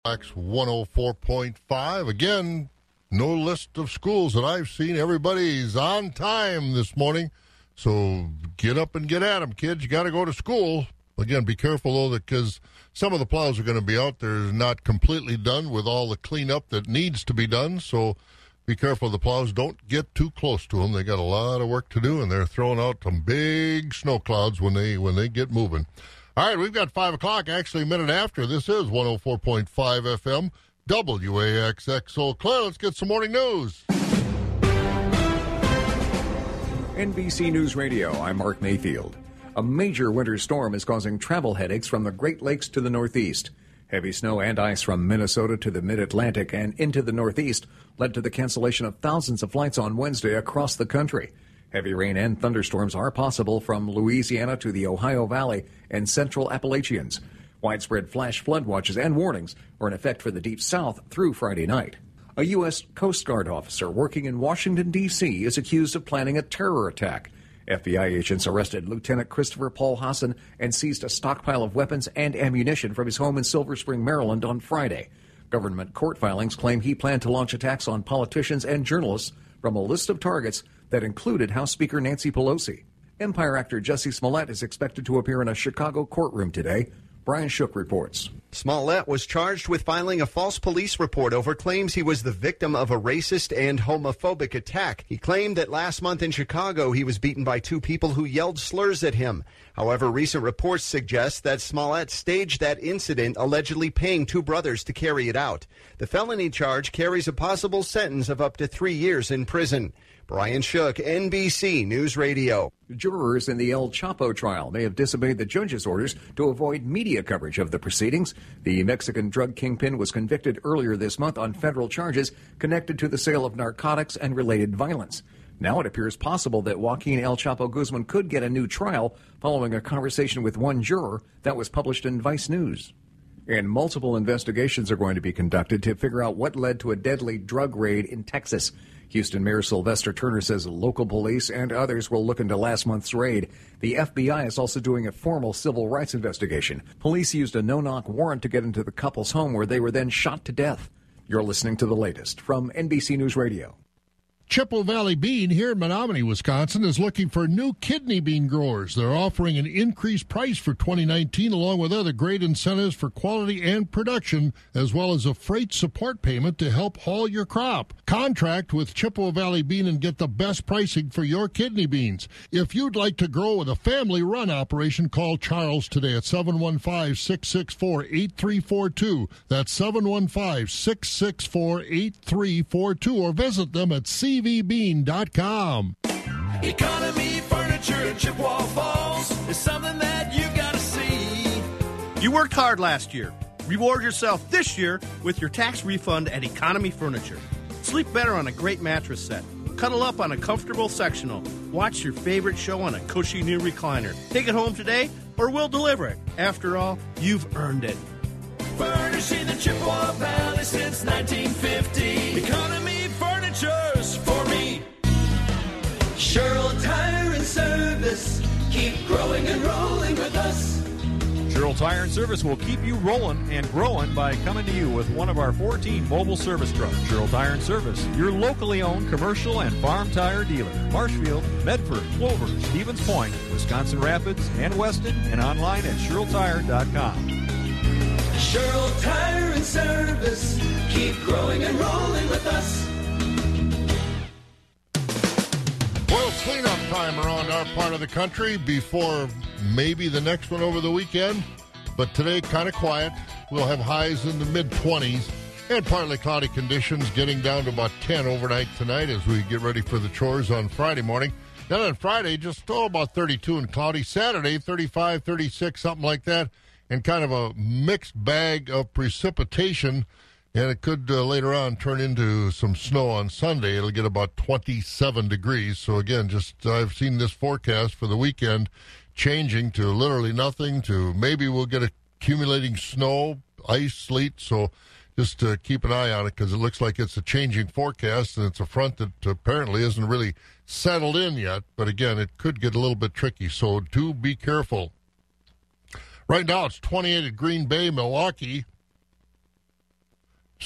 X 104.5. Again, no list of schools that I've seen. Everybody's on time this morning. So get up and get at them, kids. You got to go to school. Again, be careful, though, because some of the plows are going to be out there not completely done with all the cleanup that needs to be done. So be careful the plows. Don't get too close to them. They got a lot of work to do, and they're throwing out some big snow clouds when they get moving. All right, we've got 5 o'clock, actually a minute after. This is 104.5 FM, WAXX Eau Claire. Let's get some morning news. NBC News Radio, I'm Mark Mayfield. A major winter storm is causing travel headaches from the Great Lakes to the Northeast. Heavy snow and ice from Minnesota to the Mid-Atlantic and into the Northeast led to the cancellation of thousands of flights on Wednesday across the country. Heavy rain and thunderstorms are possible from Louisiana to the Ohio Valley and central Appalachians. Widespread flash flood watches and warnings are in effect for the Deep South through Friday night. A U.S. Coast Guard officer working in Washington, D.C. is accused of planning a terror attack. FBI agents arrested Lieutenant Christopher Paul Hassan and seized a stockpile of weapons and ammunition from his home in Silver Spring, Maryland on Friday. Government court filings claim he planned to launch attacks on politicians and journalists from a list of targets that included House Speaker Nancy Pelosi. Empire actor Jussie Smollett is expected to appear in a Chicago courtroom today. Brian Shook reports. Smollett was charged with filing a false police report over claims he was the victim of a racist and homophobic attack. He claimed that last month in Chicago he was beaten by 2 people who yelled slurs at him. However, recent reports suggest that Smollett staged that incident, allegedly paying 2 brothers to carry it out. The felony charge carries a possible sentence of up to 3 years in prison. Brian Shook, NBC News Radio. Jurors in the El Chapo trial may have disobeyed the judge's orders to avoid media coverage of the proceedings. The Mexican drug kingpin was convicted earlier this month on federal charges connected to the sale of narcotics and related violence. Now it appears possible that Joaquin El Chapo Guzman could get a new trial following a conversation with one juror that was published in Vice News. And multiple investigations are going to be conducted to figure out what led to a deadly drug raid in Texas. Houston Mayor Sylvester Turner says local police and others will look into last month's raid. The FBI is also doing a formal civil rights investigation. Police used a no-knock warrant to get into the couple's home where they were then shot to death. You're listening to the latest from NBC News Radio. Chippewa Valley Bean here in Menominee, Wisconsin, is looking for new kidney bean growers. They're offering an increased price for 2019, along with other great incentives for quality and production, as well as a freight support payment to help haul your crop. Contract with Chippewa Valley Bean and get the best pricing for your kidney beans. If you'd like to grow with a family-run operation, call Charles today at 715-664-8342. That's 715-664-8342, or visit them at cvbean.com. Economy Furniture in Chippewa Falls is something that you gotta see. You worked hard last year. Reward yourself this year with your tax refund at Economy Furniture. Sleep better on a great mattress set. Cuddle up on a comfortable sectional. Watch your favorite show on a cushy new recliner. Take it home today or we'll deliver it. After all, you've earned it. Furnishing the Chippewa Valley since 1950. Economy Furniture's for me. Sherrill Tire and Service. Keep growing and rolling with us. Sherrill Tire and Service will keep you rolling and growing by coming to you with one of our 14 mobile service trucks. Sherrill Tire and Service, your locally owned commercial and farm tire dealer. Marshfield, Medford, Clover, Stevens Point, Wisconsin Rapids, and Weston, and online at SherrillTire.com. Sherrill Tire and Service. Keep growing and rolling with us. Well, it's cleanup time around our part of the country before maybe the next one over the weekend. But today, kind of quiet. We'll have highs in the mid-20s and partly cloudy conditions, getting down to about 10 overnight tonight as we get ready for the chores on Friday morning. Then on Friday, just about 32 and cloudy. Saturday, 35, 36, something like that. And kind of a mixed bag of precipitation. And it could later on turn into some snow on Sunday. It'll get about 27 degrees. So, again, I've seen this forecast for the weekend changing to literally nothing to maybe we'll get accumulating snow, ice, sleet. So just keep an eye on it because it looks like it's a changing forecast, and it's a front that apparently isn't really settled in yet. But, again, it could get a little bit tricky. So do be careful. Right now it's 28 at Green Bay, Milwaukee.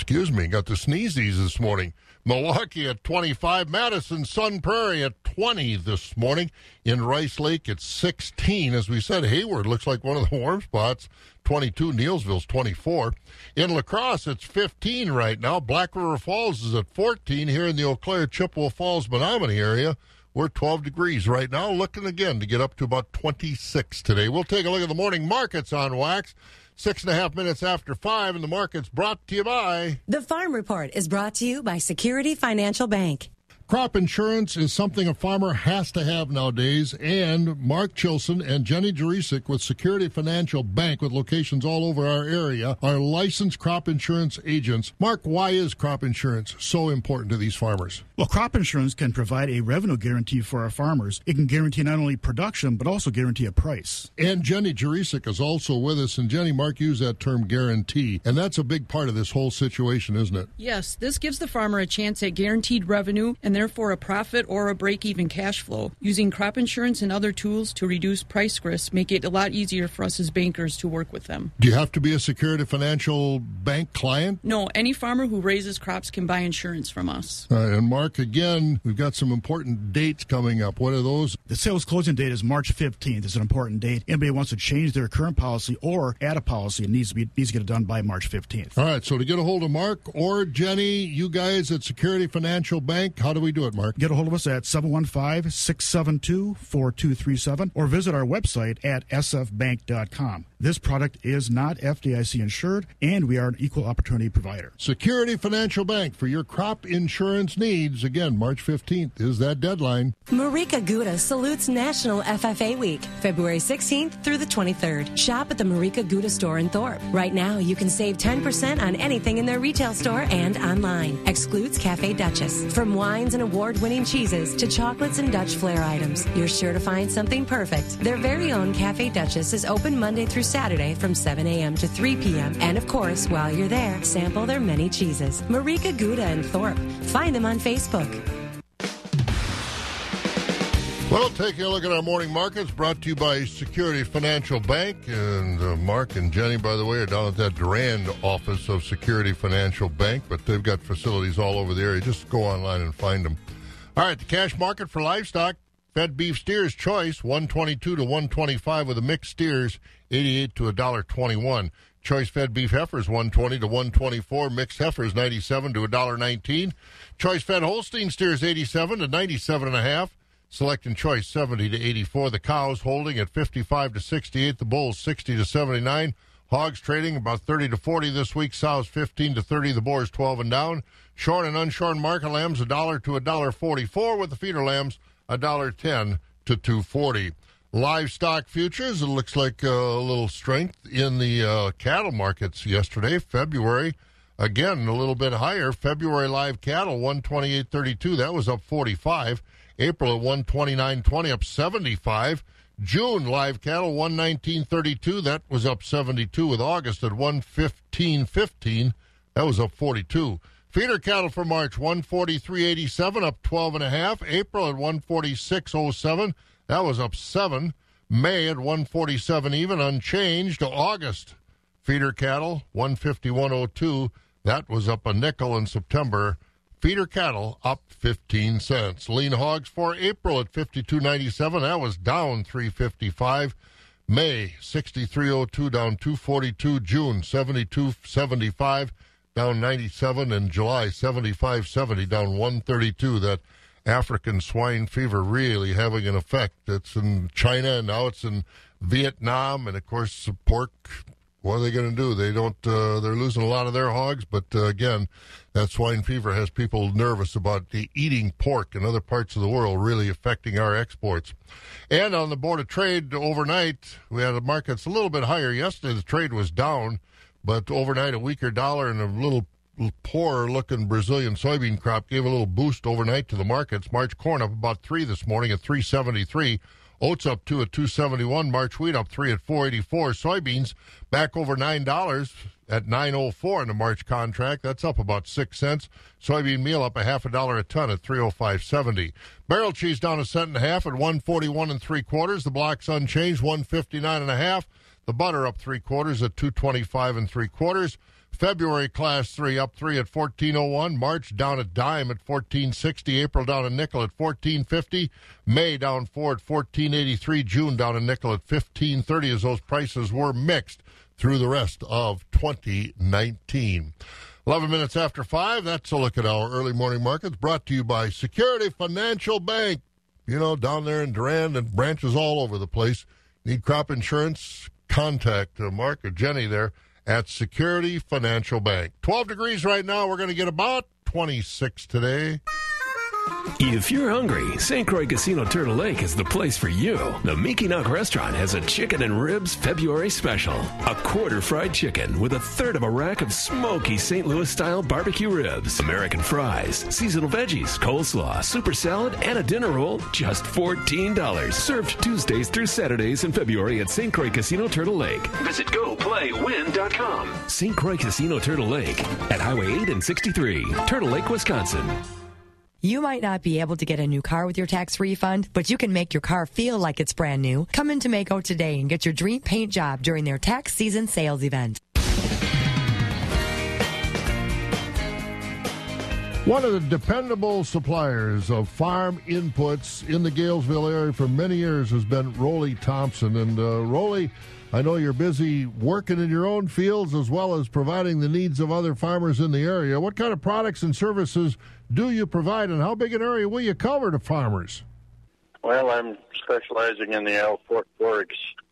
Excuse me, got the sneezies this morning. Milwaukee at 25, Madison, Sun Prairie at 20 this morning. In Rice Lake, it's 16. As we said, Hayward looks like one of the warm spots. 22, Neillsville's 24. In La Crosse, it's 15 right now. Black River Falls is at 14. Here in the Eau Claire, Chippewa Falls, Menominee area, we're 12 degrees right now, looking again to get up to about 26 today. We'll take a look at the morning markets on Wax. 6.5 minutes after 5, and the market's brought to you by... The Farm Report is brought to you by Security Financial Bank. Crop insurance is something a farmer has to have nowadays, and Mark Chilson and Jenny Jurisic with Security Financial Bank, with locations all over our area, are licensed crop insurance agents. Mark, why is crop insurance so important to these farmers? Well, crop insurance can provide a revenue guarantee for our farmers. It can guarantee not only production, but also guarantee a price. And Jenny Jurisic is also with us, and Jenny, Mark used that term guarantee, and that's a big part of this whole situation, isn't it? Yes, this gives the farmer a chance at guaranteed revenue and therefore a profit or a break-even cash flow. Using crop insurance and other tools to reduce price risk make it a lot easier for us as bankers to work with them. Do you have to be a Security Financial Bank client? No, any farmer who raises crops can buy insurance from us. And Mark, again, we've got some important dates coming up. What are those? The sales closing date is March 15th. It's an important date. Anybody wants to change their current policy or add a policy, it needs to get it done by March 15th. All right, so to get a hold of Mark or Jenny, you guys at Security Financial Bank, how do we do it, Mark? Get a hold of us at 715-672-4237 or visit our website at sfbank.com. This product is not FDIC insured, and we are an equal opportunity provider. Security Financial Bank for your crop insurance needs. Again, March 15th is that deadline. Marika Gouda salutes National FFA Week, February 16th through the 23rd. Shop at the Marika Gouda store in Thorpe. Right now, you can save 10% on anything in their retail store and online. Excludes Cafe Duchess. From wines and award-winning cheeses to chocolates and Dutch flair items, you're sure to find something perfect. Their very own Cafe Duchess is open Monday through Saturday from 7 a.m. to 3 p.m. And of course, while you're there, sample their many cheeses. Marika Gouda in Thorpe. Find them on Facebook. Well, taking a look at our morning markets, brought to you by Security Financial Bank. And Mark and Jenny, by the way, are down at that Durand office of Security Financial Bank, but they've got facilities all over the area. Just go online and find them. All right, the cash market for livestock. Fed beef steers choice, $122 to $125, with the mixed steers, $88 to $1.21. Choice fed beef heifers, $120 to $124. Mixed heifers, $97 to $1.19. Choice fed Holstein steers, $87 to $97.5. Select and choice, $70 to $84. The cows holding at $55 to $68. The bulls, $60 to $79. Hogs trading about $30 to $40 this week. Sows, $15 to $30. The boars, $12 and down. Shorn and unshorn market lambs, $1 to $1.44, with the feeder lambs, $1.10 to $2.40. Livestock futures, it looks like a little strength in the cattle markets yesterday. February, again, a little bit higher. February live cattle, $128.32. That was up 45. April at $129.20, up 75. June live cattle, $119.32. That was up 72. With August at $115.15. That was up 42. Feeder cattle for March, $143.87, up 12.5. April at $146.07. That was up 7. May at $147 even, unchanged. August feeder cattle, $151.02. That was up a nickel. In September, feeder cattle up 15 cents. Lean hogs for April at $52.97. That was down $3.55. May, $63.02, down $2.42. June, $72.75. Down 97, and July 75.70, down 132. That African swine fever really having an effect. It's in China, and now it's in Vietnam, and of course pork. What are they going to do? They don't. They're losing a lot of their hogs, but again, that swine fever has people nervous about the eating pork in other parts of the world, really affecting our exports. And on the Board of Trade overnight, we had the markets a little bit higher. Yesterday, the trade was down. But overnight, a weaker dollar and a little poorer-looking Brazilian soybean crop gave a little boost overnight to the markets. March corn up about 3 this morning at $3.73. Oats up 2 at $2.71. March wheat up 3 at $4.84. Soybeans back over $9 at $9.04 in the March contract. That's up about 6 cents. Soybean meal up a half a dollar a ton at $3.0570. Barrel cheese down a cent and a half at $1.41 3/4. The block's unchanged, $1.59 1/2. The butter up 3/4 at $2.25 3/4. February Class 3 up 3 at 14.01. March down a dime at 14.60. April down a nickel at 14.50. May down 4 at 14.83. June down a nickel at 15.30 as those prices were mixed through the rest of 2019. 11 minutes after 5, that's a look at our early morning markets brought to you by Security Financial Bank. You know, down there in Durand and branches all over the place. Need crop insurance? Contact Mark or Jenny there at Security Financial Bank. 12 degrees right now. We're going to get about 26 today. If you're hungry, St. Croix Casino Turtle Lake is the place for you. The Mickeynock Restaurant has a chicken and ribs February special. A quarter fried chicken with a third of a rack of smoky St. Louis-style barbecue ribs, American fries, seasonal veggies, coleslaw, super salad, and a dinner roll, just $14. Served Tuesdays through Saturdays in February at St. Croix Casino Turtle Lake. Visit GoPlayWin.com. St. Croix Casino Turtle Lake at Highway 8 and 63, Turtle Lake, Wisconsin. You might not be able to get a new car with your tax refund, but you can make your car feel like it's brand new. Come into Maaco today and get your dream paint job during their tax season sales event. One of the dependable suppliers of farm inputs in the Galesville area for many years has been Roley Thompson. And Roley, I know you're busy working in your own fields as well as providing the needs of other farmers in the area. What kind of products and services do you provide, and how big an area will you cover to farmers? Well, I'm specializing in the alfalfa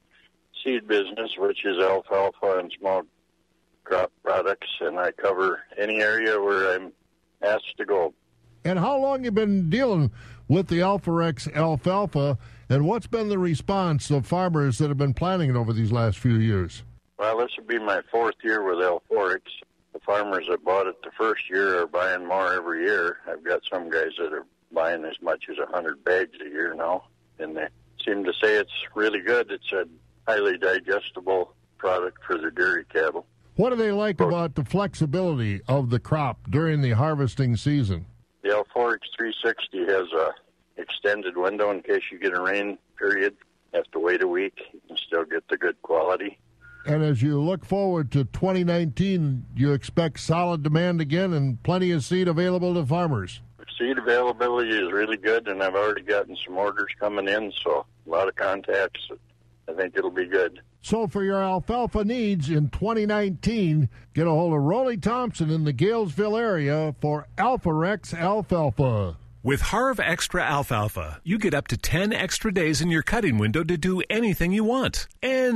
seed business, which is alfalfa and small crop products, and I cover any area where I'm asked to go. And how long you been dealing with the Alforex alfalfa, and what's been the response of farmers that have been planting it over these last few years? Well, this will be my 4th year with Alforex. The farmers that bought it the first year are buying more every year. I've got some guys that are buying as much as 100 bags a year now, and they seem to say it's really good. It's a highly digestible product for their dairy cattle. What do they like about the flexibility of the crop during the harvesting season? The Alforex 360 has a extended window in case you get a rain period. You have to wait a week. You can still get the good quality. And as you look forward to 2019, you expect solid demand again and plenty of seed available to farmers? Seed availability is really good, and I've already gotten some orders coming in, so a lot of contacts. I think it'll be good. So for your alfalfa needs in 2019, get a hold of Roley Thompson in the Galesville area for Alforex alfalfa. With Harv Extra Alfalfa, you get up to 10 extra days in your cutting window to do anything you want.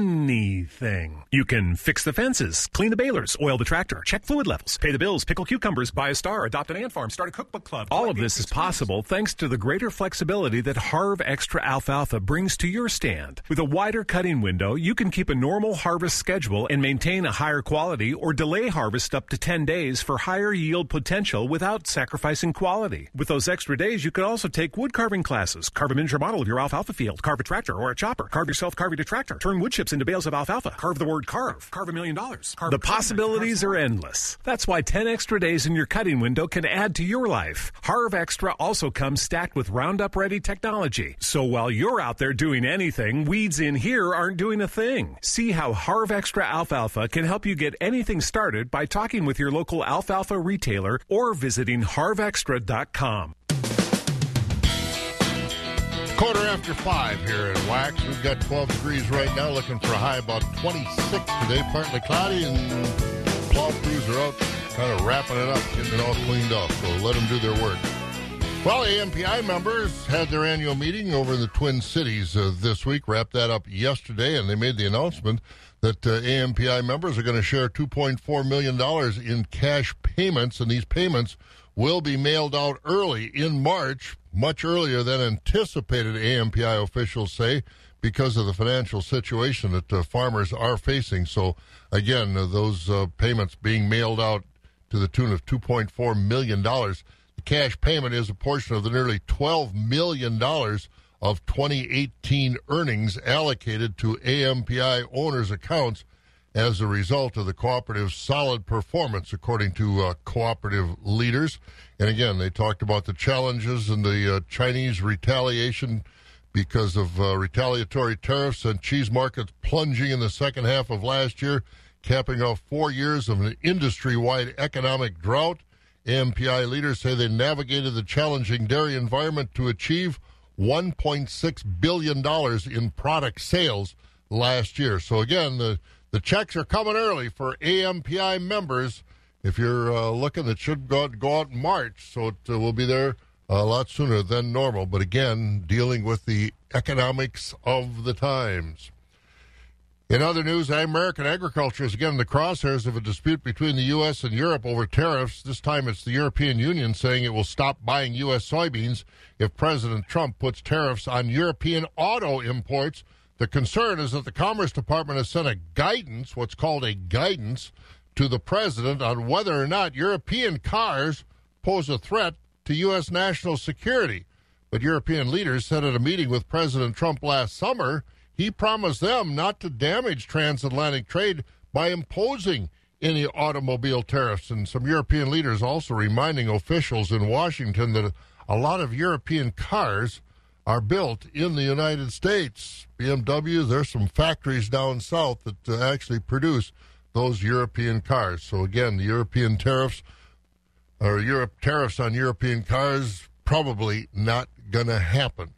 Anything. You can fix the fences, clean the balers, oil the tractor, check fluid levels, pay the bills, pickle cucumbers, buy a star, adopt an ant farm, start a cookbook club. All of this is possible thanks to the greater flexibility that Harv Extra Alfalfa brings to your stand. With a wider cutting window, you can keep a normal harvest schedule and maintain a higher quality or delay harvest up to 10 days for higher yield potential without sacrificing quality. With those extra days, you could also take wood carving classes, carve a miniature model of your alfalfa field, carve a tractor or a chopper, carve yourself, carve your tractor, turn wood chips into bales of alfalfa, carve the word carve $1 million. The possibilities are endless. That's why 10 extra days in your cutting window can add to your life. Harv Extra also comes stacked with Roundup Ready technology. So while you're out there doing anything, weeds in here aren't doing a thing. See how Harv Extra Alfalfa can help you get anything started by talking with your local alfalfa retailer or visiting harvextra.com. 5:15 here in Wax. We've got 12 degrees right now, looking for a high about 26 today. Partly cloudy, and plow crews are out kind of wrapping it up, getting it all cleaned up. So let them do their work. Well, AMPI members had their annual meeting over in the Twin Cities this week, wrapped that up yesterday, and they made the announcement that AMPI members are going to share $2.4 million in cash payments, and these payments will be mailed out early in March, much earlier than anticipated, AMPI officials say, because of the financial situation that farmers are facing. So, again, those payments being mailed out to the tune of $2.4 million. The cash payment is a portion of the nearly $12 million of 2018 earnings allocated to AMPI owners' accounts as a result of the cooperative's solid performance, according to cooperative leaders. And again, they talked about the challenges and the Chinese retaliation because of retaliatory tariffs and cheese markets plunging in the second half of last year. capping off 4 years of an industry-wide economic drought. AMPI leaders say they navigated the challenging dairy environment to achieve $1.6 billion in product sales last year. So again, the checks are coming early for AMPI members. If you're looking, it should go out in March, so it will be there a lot sooner than normal. But again, dealing with the economics of the times. In other news, American agriculture is again in the crosshairs of a dispute between the U.S. and Europe over tariffs. This time it's the European Union saying it will stop buying U.S. soybeans if President Trump puts tariffs on European auto imports. The concern is that the Commerce Department has sent a guidance, what's called a guidance, to the president on whether or not European cars pose a threat to U.S. national security. But European leaders said at a meeting with President Trump last summer he promised them not to damage transatlantic trade by imposing any automobile tariffs. And some European leaders also reminding officials in Washington that a lot of European cars are built in the United States. BMW, there's some factories down south that actually produce those European cars. So again, the European tariffs, or tariffs on European cars, probably not going to happen.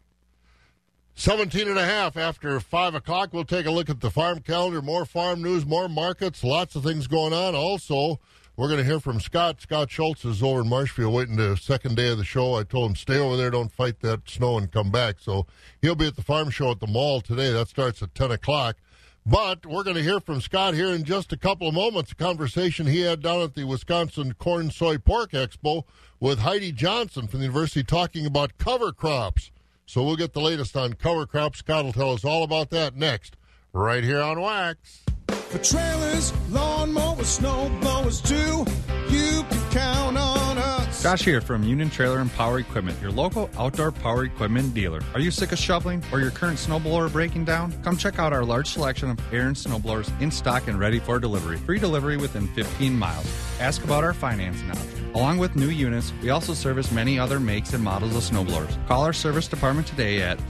17.5 after 5 o'clock. We'll take a look at the farm calendar, more farm news, more markets, lots of things going on. Also, we're going to hear from Scott. Scott Schultz is over in Marshfield waiting the second day of the show. I told him, stay over there, don't fight that snow and come back. So he'll be at the farm show at the mall today. That starts at 10 o'clock. But we're going to hear from Scott here in just a couple of moments, a conversation he had down at the Wisconsin Corn, Soy, Pork Expo with Heidi Johnson from the university talking about cover crops. So we'll get the latest on cover crops. Scott will tell us all about that next, right here on Wax. For trailers, lawnmowers, snow blowers too, you can count on us. Josh here from Union Trailer and Power Equipment, your local outdoor power equipment dealer. Are you sick of shoveling or your current snowblower breaking down? Come check out our large selection of air and snowblowers in stock and ready for delivery. Free delivery within 15 miles. Ask about our financing option. Along with new units, we also service many other makes and models of snowblowers. Call our service department today at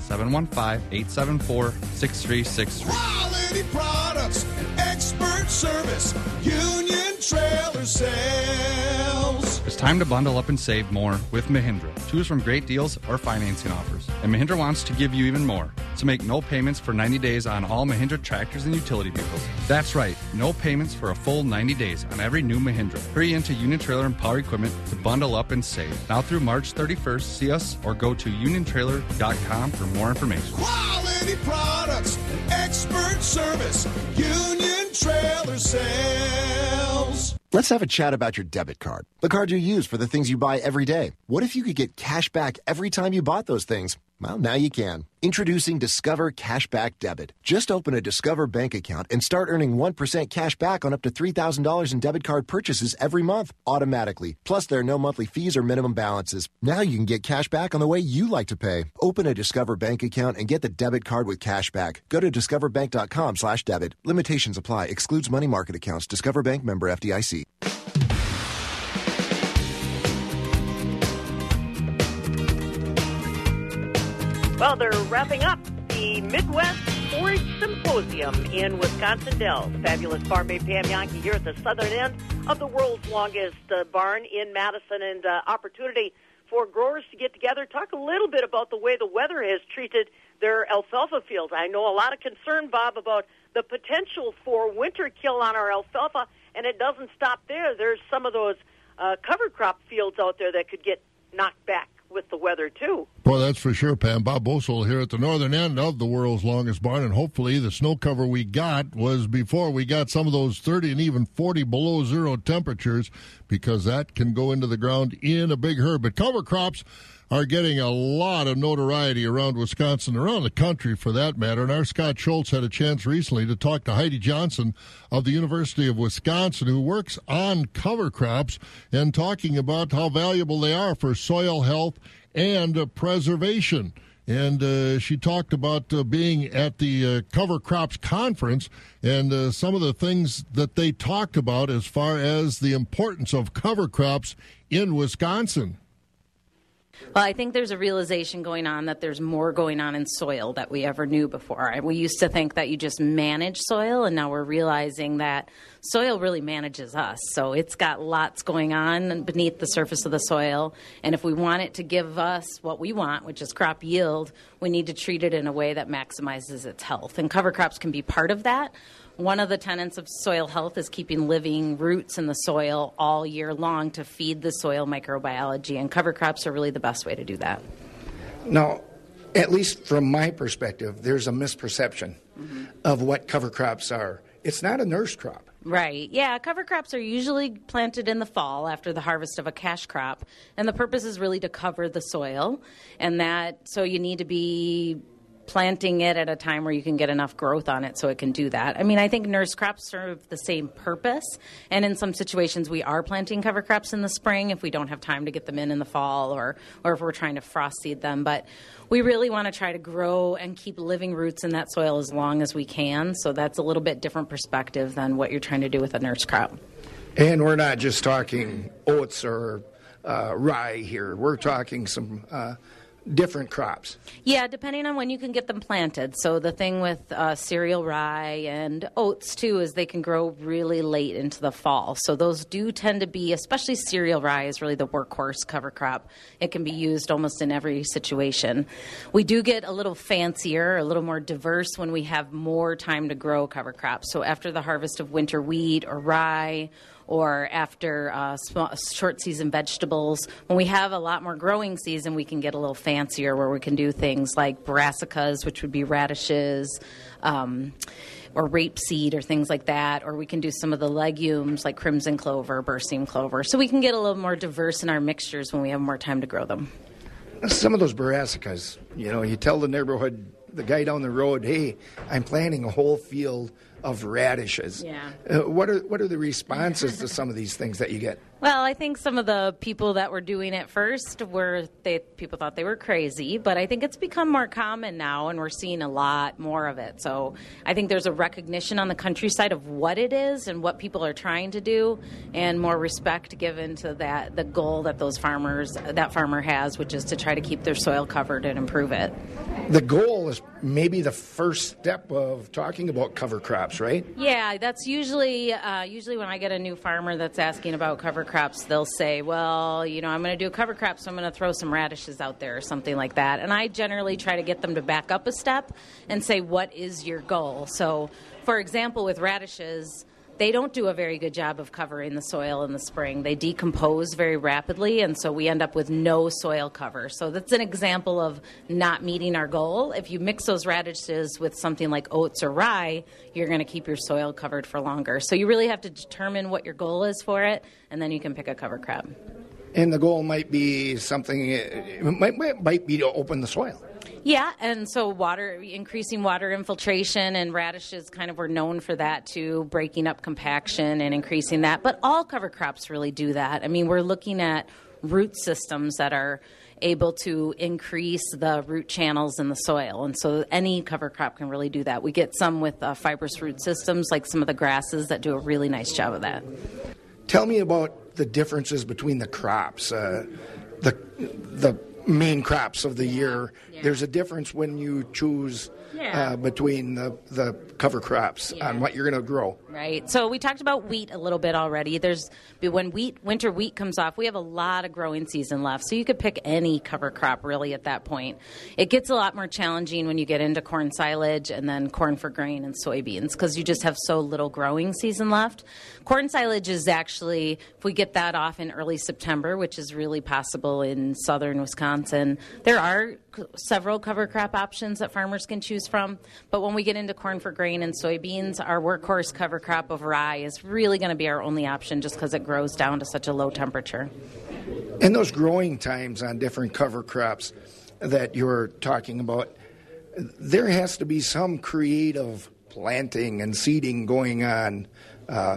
715-874-6363. Quality products and expert service. Union Trailer Sales. It's time to bundle up and save more with Mahindra. Choose from great deals or financing offers. And Mahindra wants to give you even more. So make no payments for 90 days on all Mahindra tractors and utility vehicles. That's right, no payments for a full 90 days on every new Mahindra. Hurry into Union Trailer and Power Equipment to bundle up and save. Now through March 31st, see us or go to uniontrailer.com for more information. Quality products and expert service. Union Trailer Sales. Let's have a chat about your debit card, the card you use for the things you buy every day. What if you could get cash back every time you bought those things? Well, now you can. Introducing Discover Cashback Debit. Just open a Discover bank account and start earning 1% cash back on up to $3,000 in debit card purchases every month, automatically. Plus, there are no monthly fees or minimum balances. Now you can get cash back on the way you like to pay. Open a Discover bank account and get the debit card with cash back. Go to discoverbank.com/debit. Limitations apply. Excludes money market accounts. Discover Bank, member FDIC. Well, they're wrapping up the Midwest Forage Symposium in Wisconsin Dells. Fabulous farm babe Pam Yankee here at the southern end of the world's longest barn in Madison, and opportunity for growers to get together, talk a little bit about the way the weather has treated their alfalfa fields. I know a lot of concern, Bob, about the potential for winter kill on our alfalfa, and it doesn't stop there. There's some of those cover crop fields out there that could get knocked back with the weather, too. Well, that's for sure, Pam. Bob Bosel here at the northern end of the world's longest barn, and hopefully the snow cover we got was before we got some of those 30 and even 40 below zero temperatures, because that can go into the ground in a big hurry. But cover crops are getting a lot of notoriety around Wisconsin, around the country for that matter. And our Scott Schultz had a chance recently to talk to Heidi Johnson of the University of Wisconsin, who works on cover crops, and talking about how valuable they are for soil health and preservation. And she talked about being at the Cover Crops Conference and some of the things that they talked about as far as the importance of cover crops in Wisconsin. Well, I think there's a realization going on that there's more going on in soil that we ever knew before. We used to think that you just manage soil, and now we're realizing that soil really manages us. So it's got lots going on beneath the surface of the soil, and if we want it to give us what we want, which is crop yield, we need to treat it in a way that maximizes its health. And cover crops can be part of that. One of the tenets of soil health is keeping living roots in the soil all year long to feed the soil microbiology, and cover crops are really the best way to do that. Now, at least from my perspective, there's a misperception of what cover crops are. It's not a nurse crop. Right. Yeah, cover crops are usually planted in the fall after the harvest of a cash crop, and the purpose is really to cover the soil, and so you need to be planting it at a time where you can get enough growth on it so it can do that. I mean, I think nurse crops serve the same purpose, and in some situations we are planting cover crops in the spring if we don't have time to get them in the fall, or if we're trying to frost seed them. But we really want to try to grow and keep living roots in that soil as long as we can, so that's a little bit different perspective than what you're trying to do with a nurse crop. And we're not just talking oats or rye here. We're talking some different crops. Yeah, depending on when you can get them planted. So the thing with cereal rye and oats, too, is they can grow really late into the fall. So those do tend to be, especially cereal rye is really the workhorse cover crop. It can be used almost in every situation. We do get a little fancier, a little more diverse when we have more time to grow cover crops. So after the harvest of winter wheat or rye, or after short season vegetables. When we have a lot more growing season, we can get a little fancier where we can do things like brassicas, which would be radishes, or rapeseed or things like that, or we can do some of the legumes like crimson clover, berseem clover. So we can get a little more diverse in our mixtures when we have more time to grow them. Some of those brassicas, you tell the neighborhood, the guy down the road, hey, I'm planting a whole field of radishes. Yeah. What are the responses to some of these things that you get? Well, I think some of the people that were doing it first people thought they were crazy, but I think it's become more common now, and we're seeing a lot more of it. So I think there's a recognition on the countryside of what it is and what people are trying to do, and more respect given to the goal that that farmer has, which is to try to keep their soil covered and improve it. The goal is maybe the first step of talking about cover crops, right? Yeah, that's usually when I get a new farmer that's asking about cover crops, they'll say, well, I'm going to do a cover crop, so I'm going to throw some radishes out there or something like that. And I generally try to get them to back up a step and say, what is your goal? So, for example, with radishes, they don't do a very good job of covering the soil in the spring. They decompose very rapidly, and so we end up with no soil cover. So that's an example of not meeting our goal. If you mix those radishes with something like oats or rye, you're going to keep your soil covered for longer. So you really have to determine what your goal is for it, and then you can pick a cover crop. And the goal might be might be to open the soil. Yeah, and so increasing water infiltration, and radishes kind of were known for that too, breaking up compaction and increasing that. But all cover crops really do that. I mean, we're looking at root systems that are able to increase the root channels in the soil, and so any cover crop can really do that. We get some with fibrous root systems, like some of the grasses that do a really nice job of that. Tell me about the differences between the crops, the main crops of the year. Yeah. There's a difference when you choose between the cover crops on what you're going to grow. Right. So we talked about wheat a little bit already. When winter wheat comes off, we have a lot of growing season left. So you could pick any cover crop really at that point. It gets a lot more challenging when you get into corn silage and then corn for grain and soybeans, because you just have so little growing season left. Corn silage is actually, if we get that off in early September, which is really possible in southern Wisconsin, there are several cover crop options that farmers can choose from. But when we get into corn for grain and soybeans, our workhorse cover crop of rye is really going to be our only option, just because it grows down to such a low temperature. And those growing times on different cover crops that you're talking about, there has to be some creative planting and seeding going on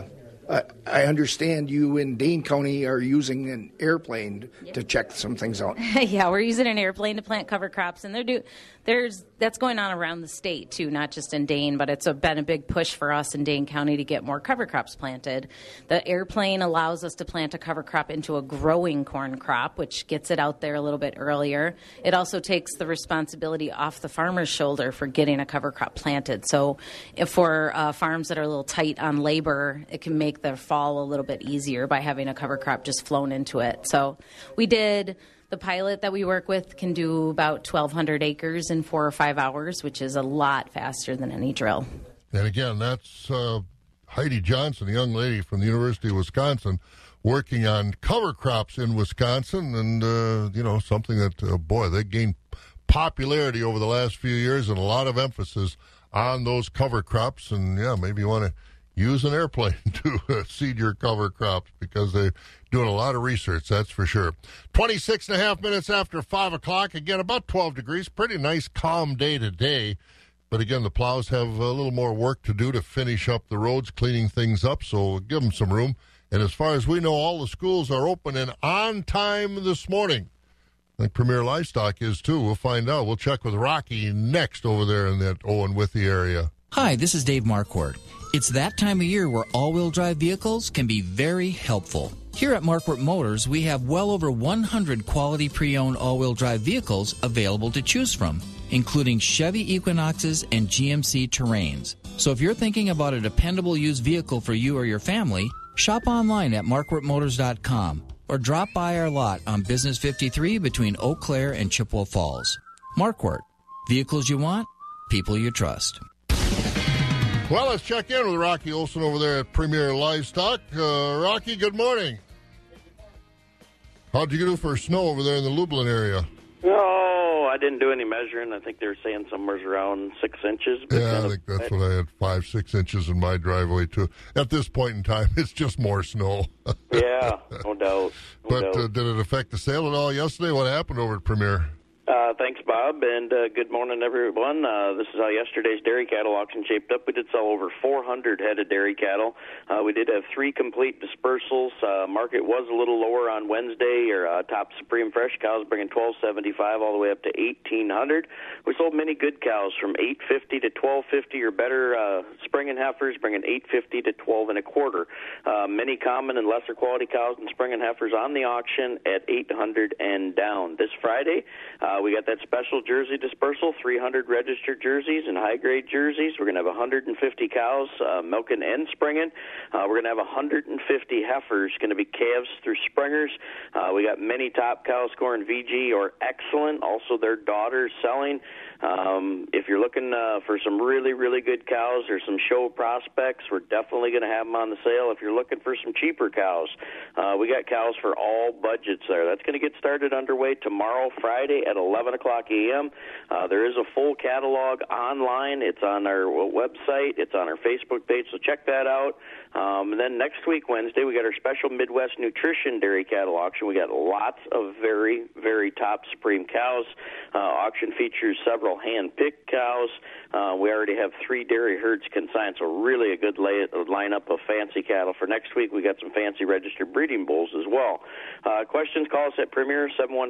I understand you in Dane County are using an airplane to check some things out. Yeah, we're using an airplane to plant cover crops, and that's going on around the state too, not just in Dane, but it's been a big push for us in Dane County to get more cover crops planted. The airplane allows us to plant a cover crop into a growing corn crop, which gets it out there a little bit earlier. It also takes the responsibility off the farmer's shoulder for getting a cover crop planted. So if for farms that are a little tight on labor, it can make their fall a little bit easier by having a cover crop just flown into it. So we did... The pilot that we work with can do about 1,200 acres in 4 or 5 hours, which is a lot faster than any drill. And again, that's Heidi Johnson, a young lady from the University of Wisconsin, working on cover crops in Wisconsin. And, something that, they gained popularity over the last few years and a lot of emphasis on those cover crops. And, maybe you want to use an airplane to seed your cover crops because they're doing a lot of research, that's for sure. 26 and a half minutes after 5 o'clock. Again, about 12 degrees. Pretty nice, calm day today. But again, the plows have a little more work to do to finish up the roads, cleaning things up, so give them some room. And as far as we know, all the schools are open and on time this morning. I think Premier Livestock is, too. We'll find out. We'll check with Rocky next over there in that Owen Withee area. Hi, this is Dave Marquardt. It's that time of year where all-wheel drive vehicles can be very helpful. Here at Marquardt Motors, we have well over 100 quality pre-owned all-wheel drive vehicles available to choose from, including Chevy Equinoxes and GMC Terrains. So if you're thinking about a dependable used vehicle for you or your family, shop online at marquardtmotors.com or drop by our lot on Business 53 between Eau Claire and Chippewa Falls. Marquardt, vehicles you want, people you trust. Well, let's check in with Rocky Olson over there at Premier Livestock. Rocky, good morning. How'd you do for snow over there in the Lublin area? No, I didn't do any measuring. I think they were saying somewhere around 6 inches. Yeah, I think that's what I had, 5-6 inches in my driveway, too. At this point in time, it's just more snow. Yeah, no doubt. But did it affect the sale at all yesterday? What happened over at Premier? Thanks, Bob, and good morning, everyone. This is how yesterday's dairy cattle auction shaped up. We did sell over 400 head of dairy cattle. We did have 3 complete dispersals. Market was a little lower on Wednesday. Our top Supreme Fresh cows bringing $12.75 all the way up to $1,800. We sold many good cows from $8.50 to $12.50 or better. Spring and heifers bringing $8.50 to $12.25. Many common and lesser quality cows and spring and heifers on the auction at $800 and down. This Friday, we got that special jersey dispersal, 300 registered jerseys and high-grade jerseys. We're going to have 150 cows milking and springing. We're going to have 150 heifers, going to be calves through springers. We got many top cows scoring VG or excellent, also their daughters selling. If you're looking for some really, really good cows or some show prospects, we're definitely going to have them on the sale. If you're looking for some cheaper cows, we got cows for all budgets there. That's going to get started underway tomorrow, Friday at 11 o'clock a.m. There is a full catalog online. It's on our website. It's on our Facebook page, so check that out. And then next week, Wednesday, we got our special Midwest Nutrition Dairy Cattle Auction. We got lots of very, very top Supreme cows. Auction features several hand-picked cows. We already have 3 dairy herds consigned, so really a good lineup of fancy cattle. For next week, we got some fancy registered breeding bulls as well. Questions, call us at Premier,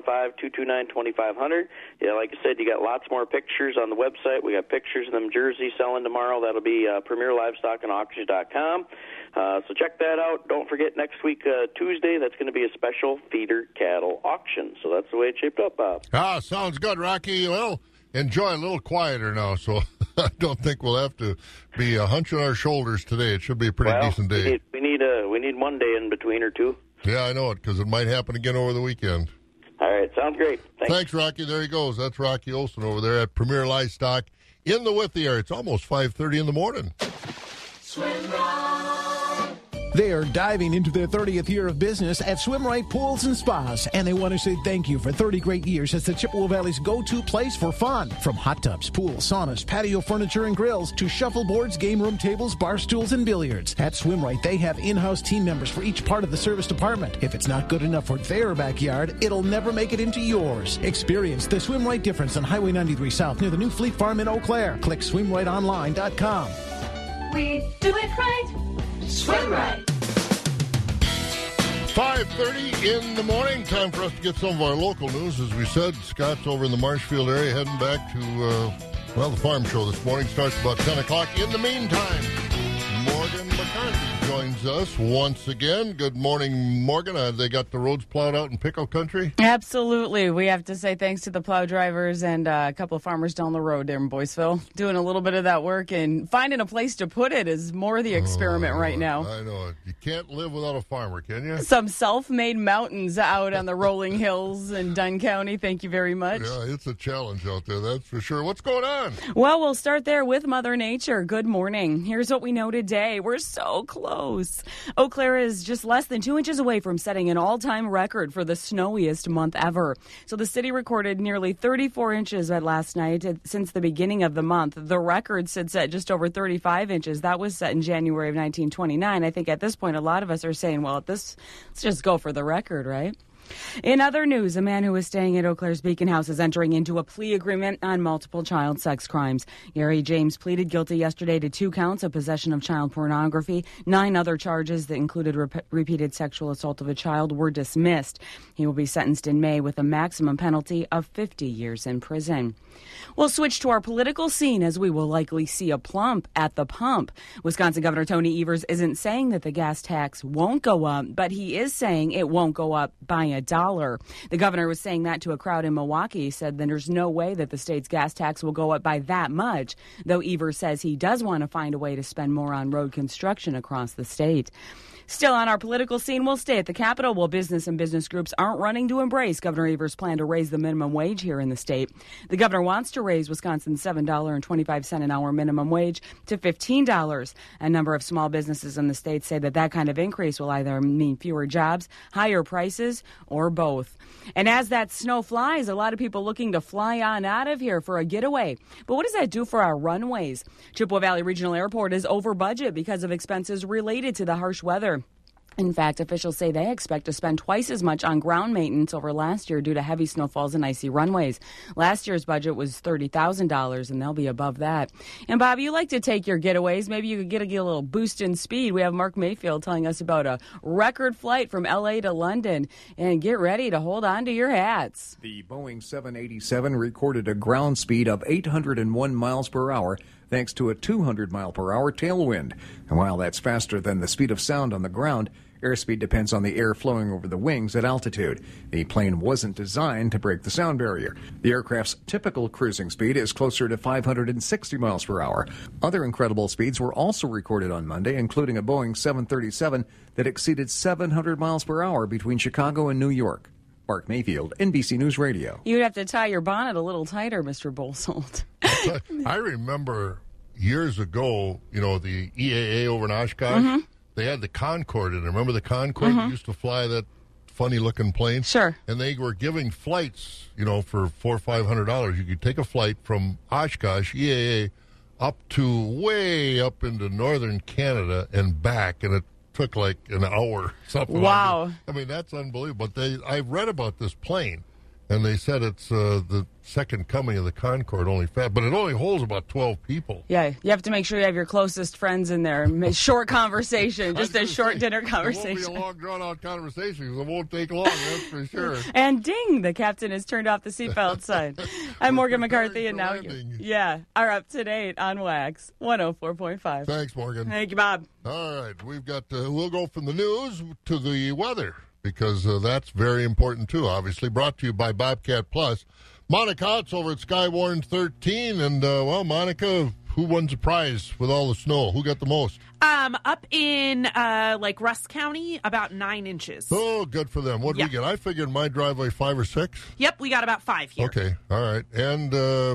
715-229-2500. Yeah, like I said, you got lots more pictures on the website. We got pictures of them jerseys selling tomorrow. That'll be Premier Livestock and Auctions.com. So check that out. Don't forget next week, Tuesday, that's going to be a special feeder cattle auction. So that's the way it shaped up, Bob. Sounds good, Rocky. Well, enjoy a little quieter now, so I don't think we'll have to be hunching our shoulders today. It should be a pretty decent day. We need one day in between or two. Yeah, I know it, because it might happen again over the weekend. All right, sounds great. Thanks, Rocky. There he goes. That's Rocky Olson over there at Premier Livestock in the Withee area. It's almost 5:30 in the morning. Swim Right. They are diving into their 30th year of business at Swim Right Pools and Spas, and they want to say thank you for 30 great years as the Chippewa Valley's go-to place for fun. From hot tubs, pools, saunas, patio furniture and grills, to shuffleboards, game room tables, bar stools, and billiards. At Swim Right, they have in-house team members for each part of the service department. If it's not good enough for their backyard, it'll never make it into yours. Experience the Swim Right difference on Highway 93 South near the new Fleet Farm in Eau Claire. Click swimrightonline.com. We do it right. Swim Right. 5:30 in the morning. Time for us to get some of our local news. As we said, Scott's over in the Marshfield area heading back to, the farm show this morning. Starts about 10 o'clock. In the meantime, Morgan McCarthy joins us once again. Good morning, Morgan. They got the roads plowed out in Pickle Country? Absolutely. We have to say thanks to the plow drivers and a couple of farmers down the road there in Boyceville. Doing a little bit of that work, and finding a place to put it is more the experiment right now. I know it. You can't live without a farmer, can you? Some self-made mountains out on the rolling hills in Dunn County. Thank you very much. Yeah, it's a challenge out there, that's for sure. What's going on? Well, we'll start there with Mother Nature. Good morning. Here's what we know today. We're so close. Eau Claire is just less than 2 inches away from setting an all-time record for the snowiest month ever. So the city recorded nearly 34 inches at last night since the beginning of the month. The record sits at just over 35 inches. That was set in January of 1929. I think at this point, a lot of us are saying, well, let's just go for the record, right? In other news, a man who was staying at Eau Claire's Beacon House is entering into a plea agreement on multiple child sex crimes. Gary James pleaded guilty yesterday to 2 counts of possession of child pornography. 9 other charges that included repeated sexual assault of a child were dismissed. He will be sentenced in May with a maximum penalty of 50 years in prison. We'll switch to our political scene as we will likely see a plump at the pump. Wisconsin Governor Tony Evers isn't saying that the gas tax won't go up, but he is saying it won't go up by $1. The governor was saying that to a crowd in Milwaukee. He said that there's no way that the state's gas tax will go up by that much, though Evers says he does want to find a way to spend more on road construction across the state. Still on our political scene, we'll stay at the Capitol while business and business groups aren't running to embrace Governor Evers' plan to raise the minimum wage here in the state. The governor wants to raise Wisconsin's $7.25 an hour minimum wage to $15. A number of small businesses in the state say that kind of increase will either mean fewer jobs, higher prices, or both. And as that snow flies, a lot of people looking to fly on out of here for a getaway. But what does that do for our runways? Chippewa Valley Regional Airport is over budget because of expenses related to the harsh weather. In fact, officials say they expect to spend twice as much on ground maintenance over last year due to heavy snowfalls and icy runways. Last year's budget was $30,000, and they'll be above that. And, Bob, you like to take your getaways. Maybe you could get a little boost in speed. We have Mark Mayfield telling us about a record flight from L.A. to London. And get ready to hold on to your hats. The Boeing 787 recorded a ground speed of 801 miles per hour, thanks to a 200-mile-per-hour tailwind. And while that's faster than the speed of sound on the ground, airspeed depends on the air flowing over the wings at altitude. The plane wasn't designed to break the sound barrier. The aircraft's typical cruising speed is closer to 560 miles per hour. Other incredible speeds were also recorded on Monday, including a Boeing 737 that exceeded 700 miles per hour between Chicago and New York. Mark Mayfield, NBC News Radio. You'd have to tie your bonnet a little tighter, Mr. Bolsold. I remember years ago, the EAA over in Oshkosh, they had the Concorde in it. Remember the Concorde that used to fly that funny-looking plane? Sure. And they were giving flights, for $400 or $500. You could take a flight from Oshkosh, EAA, up to way up into northern Canada and back, and it took like an hour. Something. Wow. I mean, that's unbelievable. But I read about this plane, and they said it's the second coming of the Concorde, but it only holds about 12 people. Yeah, you have to make sure you have your closest friends in there. Short conversation, just a short dinner conversation. It won't be a long, drawn-out conversation because it won't take long, that's for sure. And ding, the captain has turned off the seatbelt sign. I'm Morgan McCarthy, and now you are up to date on Wax 104.5. Thanks, Morgan. Thank you, Bob. All right, we've got. We'll go from the news to the weather, because that's very important, too, obviously. Brought to you by Bobcat Plus. Monica Otts over at Skywarn 13. And, Monica, who won the prize with all the snow? Who got the most? Up in, Rusk County, about 9 inches. Oh, good for them. What did we get? I figured my driveway 5 or 6. Yep, we got about 5 here. Okay, all right. And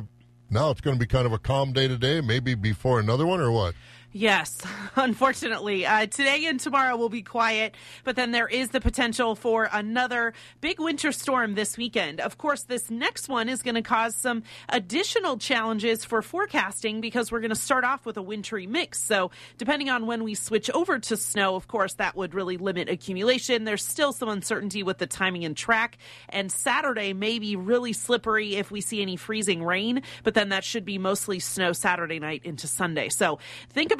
now it's going to be kind of a calm day today, maybe before another one, or what? Yes, unfortunately. Today and tomorrow will be quiet, but then there is the potential for another big winter storm this weekend. Of course, this next one is going to cause some additional challenges for forecasting because we're going to start off with a wintry mix. So depending on when we switch over to snow, of course, that would really limit accumulation. There's still some uncertainty with the timing and track, and Saturday may be really slippery if we see any freezing rain, but then that should be mostly snow Saturday night into Sunday. So think about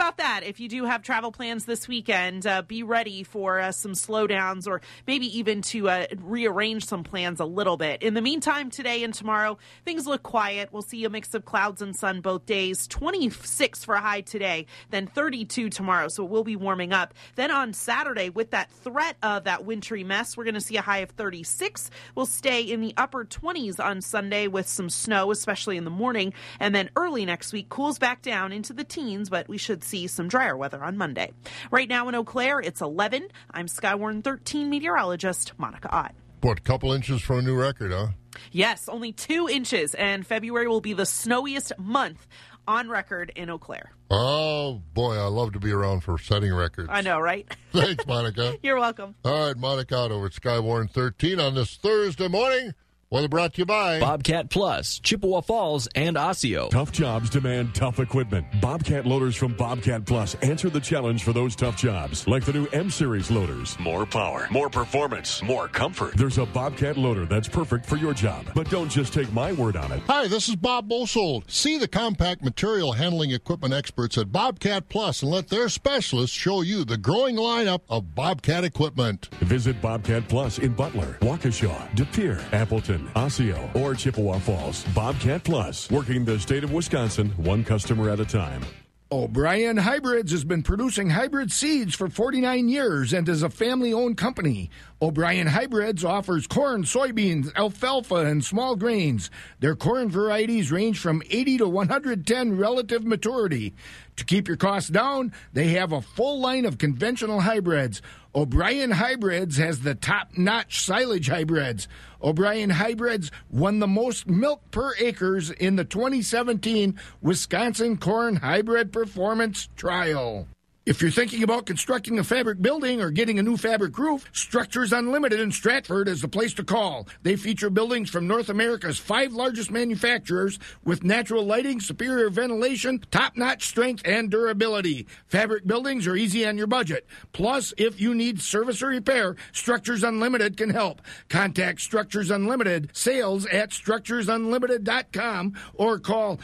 about that. If you do have travel plans this weekend, be ready for some slowdowns or maybe even to rearrange some plans a little bit. In the meantime, today and tomorrow, things look quiet. We'll see a mix of clouds and sun both days. 26 for a high today, then 32 tomorrow. So it will be warming up. Then on Saturday, with that threat of that wintry mess, we're going to see a high of 36. We'll stay in the upper 20s on Sunday with some snow, especially in the morning. And then early next week, cools back down into the teens, but we should see some drier weather on Monday. Right now in Eau Claire, it's 11. I'm Skywarn 13 meteorologist Monica Ott. What, a couple inches from a new record, huh? Yes, only 2 inches, and February will be the snowiest month on record in Eau Claire. Oh, boy, I love to be around for setting records. I know, right? Thanks, Monica. You're welcome. All right, Monica Ott over at Skywarn 13 on this Thursday morning. Weather brought to you by Bobcat Plus, Chippewa Falls, and Osseo. Tough jobs demand tough equipment. Bobcat loaders from Bobcat Plus answer the challenge for those tough jobs, like the new M-Series loaders. More power, more performance, more comfort. There's a Bobcat loader that's perfect for your job. But don't just take my word on it. Hi, this is Bob Bosold. See the compact material handling equipment experts at Bobcat Plus and let their specialists show you the growing lineup of Bobcat equipment. Visit Bobcat Plus in Butler, Waukesha, De Pere, Appleton, Osseo, or Chippewa Falls. Bobcat Plus, working the state of Wisconsin, one customer at a time. O'Brien Hybrids has been producing hybrid seeds for 49 years and is a family-owned company. O'Brien Hybrids offers corn, soybeans, alfalfa, and small grains. Their corn varieties range from 80 to 110 relative maturity. To keep your costs down, they have a full line of conventional hybrids. O'Brien Hybrids has the top-notch silage hybrids. O'Brien Hybrids won the most milk per acres in the 2017 Wisconsin Corn Hybrid Performance Trial. If you're thinking about constructing a fabric building or getting a new fabric roof, Structures Unlimited in Stratford is the place to call. They feature buildings from North America's 5 largest manufacturers with natural lighting, superior ventilation, top-notch strength, and durability. Fabric buildings are easy on your budget. Plus, if you need service or repair, Structures Unlimited can help. Contact Structures Unlimited, sales at structuresunlimited.com, or call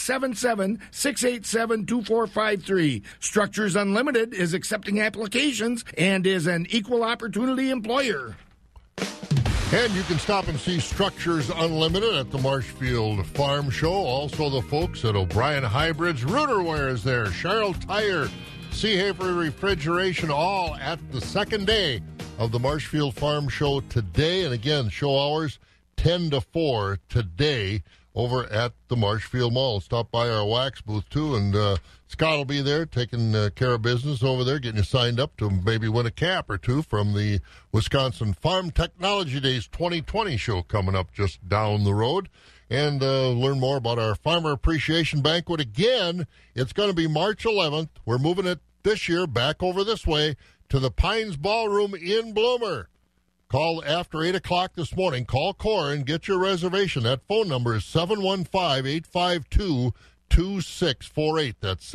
877-687-2453. Structures Unlimited is accepting applications and is an equal opportunity employer. And you can stop and see Structures Unlimited at the Marshfield Farm Show. Also, the folks at O'Brien Hybrids, Rooterware is there, Cheryl Tire, Seahafer Refrigeration, all at the second day of the Marshfield Farm Show today. And again, show hours 10 to 4 today over at the Marshfield Mall. Stop by our wax booth, too, and Scott will be there taking care of business over there, getting you signed up to maybe win a cap or two from the Wisconsin Farm Technology Days 2020 show coming up just down the road. And learn more about our Farmer Appreciation Banquet. Again, it's going to be March 11th. We're moving it this year back over this way to the Pines Ballroom in Bloomer. Call after 8 o'clock this morning. Call Cora and get your reservation. That phone number is 715-852-2648. That's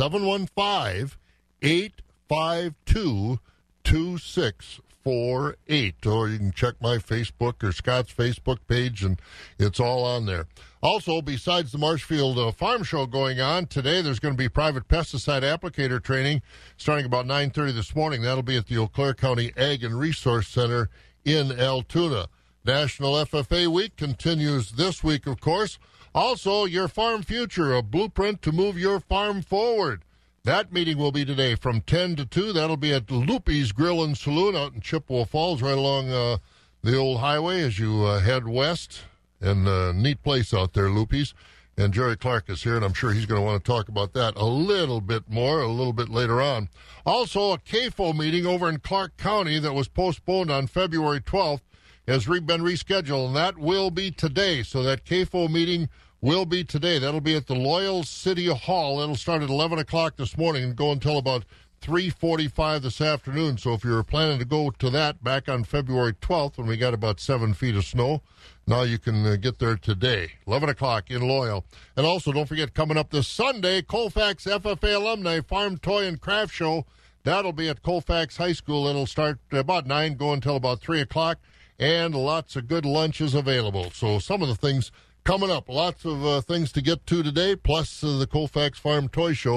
715-852-2648. Or you can check my Facebook or Scott's Facebook page, and it's all on there. Also, besides the Marshfield Farm Show going on, today there's going to be private pesticide applicator training starting about 9:30 this morning. That'll be at the Eau Claire County Ag and Resource Center in Altoona. National FFA Week continues this week, of course. Also, Your Farm Future, a blueprint to move your farm forward. That meeting will be today from 10 to 2. That'll be at Loopy's Grill and Saloon out in Chippewa Falls, right along the old highway as you head west. And neat place out there, Loopy's. And Jerry Clark is here, and I'm sure he's going to want to talk about that a little bit more, a little bit later on. Also, a CAFO meeting over in Clark County that was postponed on February 12th has been rescheduled, and that will be today. So that CAFO meeting will be today. That'll be at the Loyal City Hall. It'll start at 11 o'clock this morning and go until about 3:45 this afternoon. So if you're planning to go to that back on February 12th when we got about 7 feet of snow, now you can get there today, 11 o'clock in Loyal. And also, don't forget, coming up this Sunday, Colfax FFA Alumni Farm, Toy, and Craft Show. That'll be at Colfax High School. It'll start about 9, go until about 3 o'clock, and lots of good lunches available. So some of the things coming up, lots of things to get to today, plus the Colfax Farm Toy Show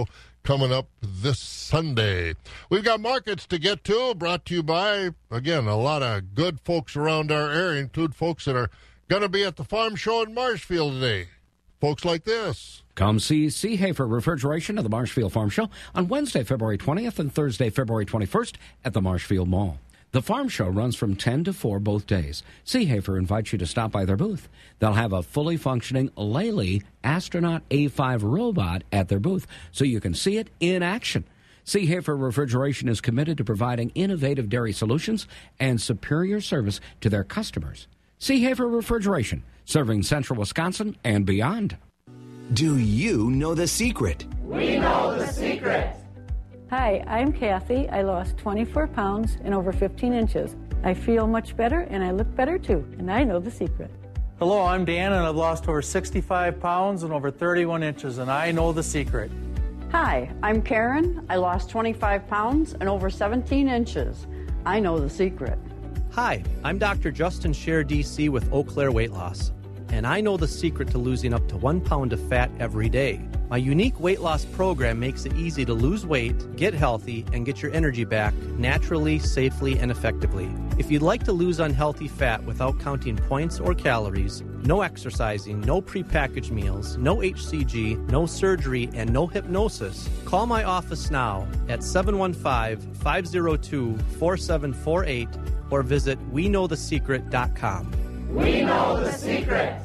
coming up this Sunday. We've got markets to get to, brought to you by, again, a lot of good folks around our area, include folks that are going to be at the farm show in Marshfield today. Folks like this. Come see Seehafer Refrigeration at the Marshfield Farm Show on Wednesday, February 20th and Thursday, February 21st at the Marshfield Mall. The farm show runs from 10 to 4 both days. Seehafer invites you to stop by their booth. They'll have a fully functioning Lely Astronaut A5 robot at their booth so you can see it in action. Seehafer Refrigeration is committed to providing innovative dairy solutions and superior service to their customers. Seehafer Refrigeration, serving central Wisconsin and beyond. Do you know the secret? We know the secret. Hi, I'm Kathy. I lost 24 pounds and over 15 inches. I feel much better and I look better too, and I know the secret. Hello, I'm Dan and I've lost over 65 pounds and over 31 inches, and I know the secret. Hi, I'm Karen. I lost 25 pounds and over 17 inches. I know the secret. Hi, I'm Dr. Justin Scher, DC with Eau Claire Weight Loss, and I know the secret to losing up to 1 pound of fat every day. My unique weight loss program makes it easy to lose weight, get healthy, and get your energy back naturally, safely, and effectively. If you'd like to lose unhealthy fat without counting points or calories, no exercising, no prepackaged meals, no HCG, no surgery, and no hypnosis, call my office now at 715-502-4748 or visit WeKnowTheSecret.com. We know the secret.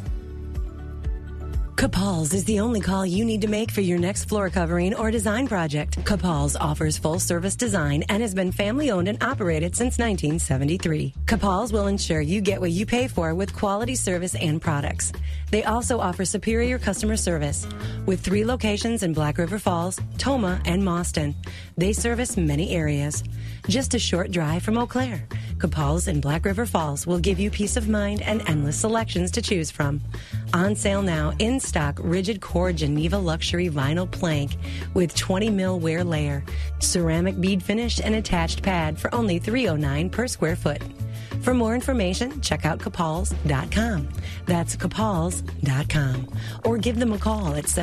Capal's is the only call you need to make for your next floor covering or design project. Capal's offers full-service design and has been family-owned and operated since 1973. Capal's will ensure you get what you pay for with quality service and products. They also offer superior customer service. With 3 locations in Black River Falls, Toma, and Mauston, they service many areas. Just a short drive from Eau Claire. Capal's in Black River Falls will give you peace of mind and endless selections to choose from. On sale now, in stock, rigid core Geneva luxury vinyl plank with 20 mil wear layer, ceramic bead finish and attached pad for only $309 per square foot. For more information, check out Capals.com. That's Capals.com. Or give them a call at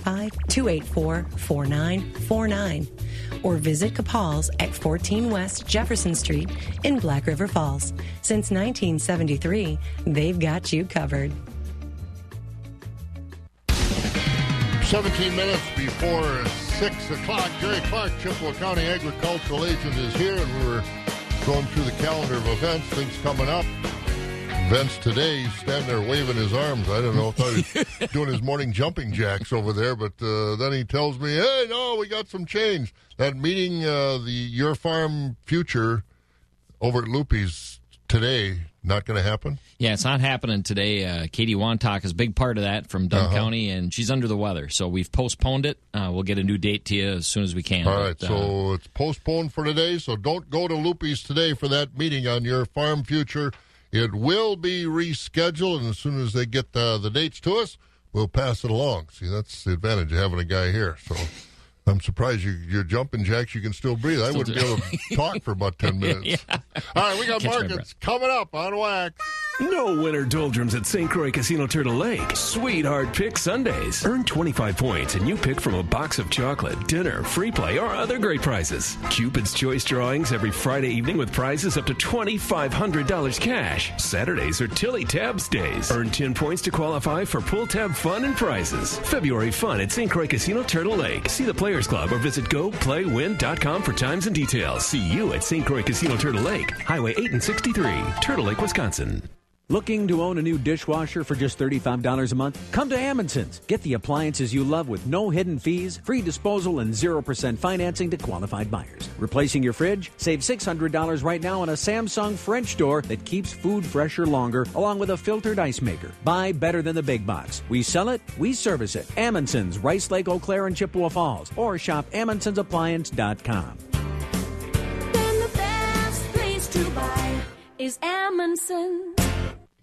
715-284-4949. Or visit Capals at 14 West Jefferson Street in Black River Falls. Since 1973, they've got you covered. 17 minutes before 6 o'clock, Jerry Clark, Chippewa County Agricultural Agent, is here, and we were going through the calendar of events, things coming up. Events today, he's standing there waving his arms. I don't know if I was doing his morning jumping jacks over there, but then he tells me, hey, no, we got some change. That meeting, Your Farm Future over at Loopy's today, not going to happen? Yeah, it's not happening today. Katie Wantock is a big part of that from Dunn County, and she's under the weather. So we've postponed it. We'll get a new date to you as soon as we can. All right, so it's postponed for today, so don't go to Loopy's today for that meeting on Your Farm Future. It will be rescheduled, and as soon as they get the dates to us, we'll pass it along. See, that's the advantage of having a guy here. So I'm surprised you're jumping jacks. You can still breathe. I wouldn't be able to talk for about 10 minutes. Yeah. All right, we got markets coming up on Wax. No winter doldrums at St. Croix Casino Turtle Lake. Sweetheart Pick Sundays. Earn 25 points and you pick from a box of chocolate, dinner, free play, or other great prizes. Cupid's Choice drawings every Friday evening with prizes up to $2,500 cash. Saturdays are Tilly Tabs days. Earn 10 points to qualify for pull tab fun and prizes. February fun at St. Croix Casino Turtle Lake. See the Players Club or visit GoPlayWin.com for times and details. See you at St. Croix Casino Turtle Lake, Highway 8 and 63, Turtle Lake, Wisconsin. Looking to own a new dishwasher for just $35 a month? Come to Amundsen's. Get the appliances you love with no hidden fees, free disposal, and 0% financing to qualified buyers. Replacing your fridge? Save $600 right now on a Samsung French door that keeps food fresher longer, along with a filtered ice maker. Buy better than the big box. We sell it, we service it. Amundsen's, Rice Lake, Eau Claire, and Chippewa Falls. Or shop AmundsensAppliance.com. Then the best place to buy is Amundsen's.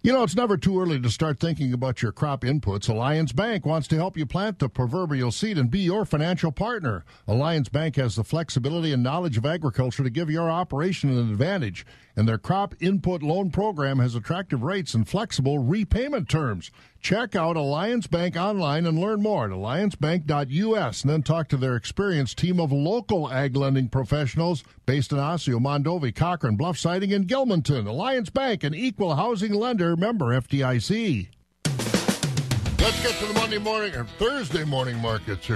You know, it's never too early to start thinking about your crop inputs. Alliance Bank wants to help you plant the proverbial seed and be your financial partner. Alliance Bank has the flexibility and knowledge of agriculture to give your operation an advantage, and their crop input loan program has attractive rates and flexible repayment terms. Check out Alliance Bank online and learn more at alliancebank.us, and then talk to their experienced team of local ag lending professionals based in Osseo, Mondovi, Cochrane, Bluff Siding, and Gilmanton. Alliance Bank, an equal housing lender, member FDIC. Let's get to the Thursday morning markets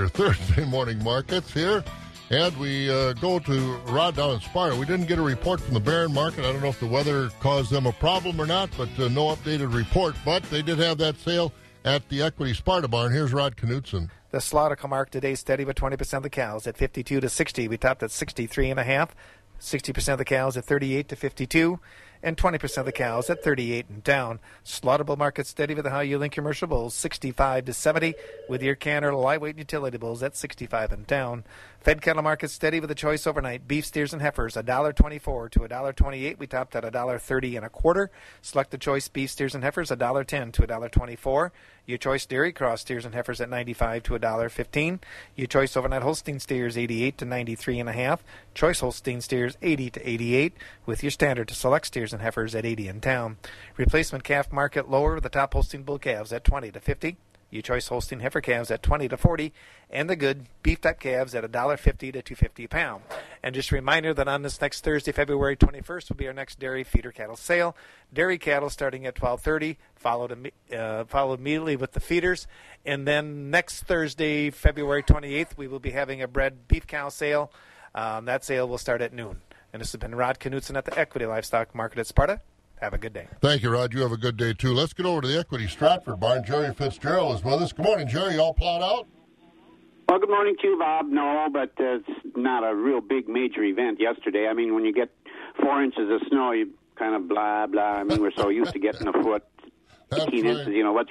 here. And we go to Rod down in Sparta. We didn't get a report from the Barron market. I don't know if the weather caused them a problem or not, but no updated report. But they did have that sale at the Equity Sparta barn. Here's Rod Knutson. The slaughter market today steady with 20% of the cows at 52 to 60. We topped at 63.5. 60% of the cows at 38 to 52. And 20% of the cows at 38 and down. Slaughtable market steady with the high-yielding commercial bulls 65 to 70, with your canner lightweight utility bulls at 65 and down. Fed cattle market steady with the choice overnight beef, steers, and heifers $1.24 to $1.28. We topped at $1.30 and a quarter. Selected choice beef, steers, and heifers $1.10 to $1.24. Your choice dairy cross steers and heifers at $95 to $1.15. Your choice overnight Holstein steers 88 to 93.5. Choice Holstein steers 80 to 88, with your standard to select steers and heifers at 80 in town. Replacement calf market lower with the top Holstein bull calves at 20 to 50. Your choice Holstein heifer calves at 20 to 40, and the good beef type calves at $1.50 to $2.50 a pound. And just a reminder that on this next Thursday, February 21st, will be our next dairy feeder cattle sale. Dairy cattle starting at 12:30, followed immediately with the feeders. And then next Thursday, February 28th, we will be having a bred beef cow sale. That sale will start at noon. And this has been Rod Knutson at the Equity Livestock Market at Sparta. Have a good day. Thank you, Rod. You have a good day, too. Let's get over to the Equity Stratford barn. Jerry Fitzgerald is with us. Good morning, Jerry. All plowed out? Well, good morning to you, Bob. No, but it's not a real big major event yesterday. I mean, when you get 4 inches of snow, you kind of blah, blah. I mean, we're so used to getting a foot, 18 inches, you know, what's...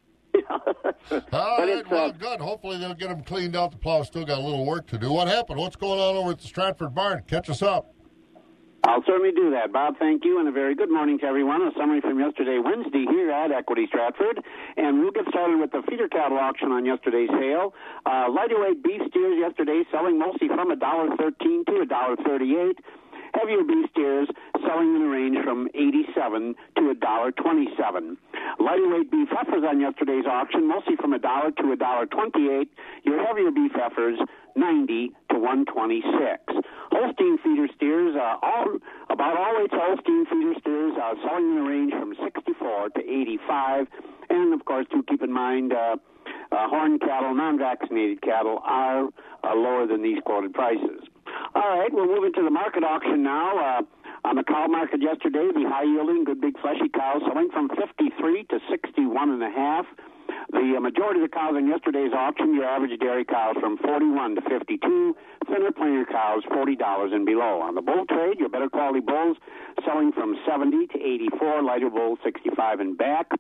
All right, well, good. Hopefully they'll get them cleaned out. The plow still got a little work to do. What happened? What's going on over at the Stratford barn? Catch us up. I'll certainly do that. Bob, thank you, and a very good morning to everyone. A summary from yesterday, Wednesday, here at Equity Stratford. And we'll get started with the feeder cattle auction on yesterday's sale. Lighter weight beef steers yesterday selling mostly from $1.13 to $1.38. Heavier beef steers selling in the range from $87 to $1.27. Lighter weight beef heifers on yesterday's auction mostly from $1 to $1.28. Your heavier beef heifers $90 to $1.26. Holstein feeder steers, about all weights Holstein feeder steers selling in the range from $64 to $85. And of course, do keep in mind horn cattle, non-vaccinated cattle are lower than these quoted prices. All right, we'll move into the market auction now. On the cow market yesterday, the high-yielding, good big fleshy cows selling from 53 to 61.5. The majority of the cows in yesterday's auction, your average dairy cows from 41 to 52. Thinner, plainer cows, $40 and below. On the bull trade, your better quality bulls selling from 70 to 84. Lighter bulls, 65 and back.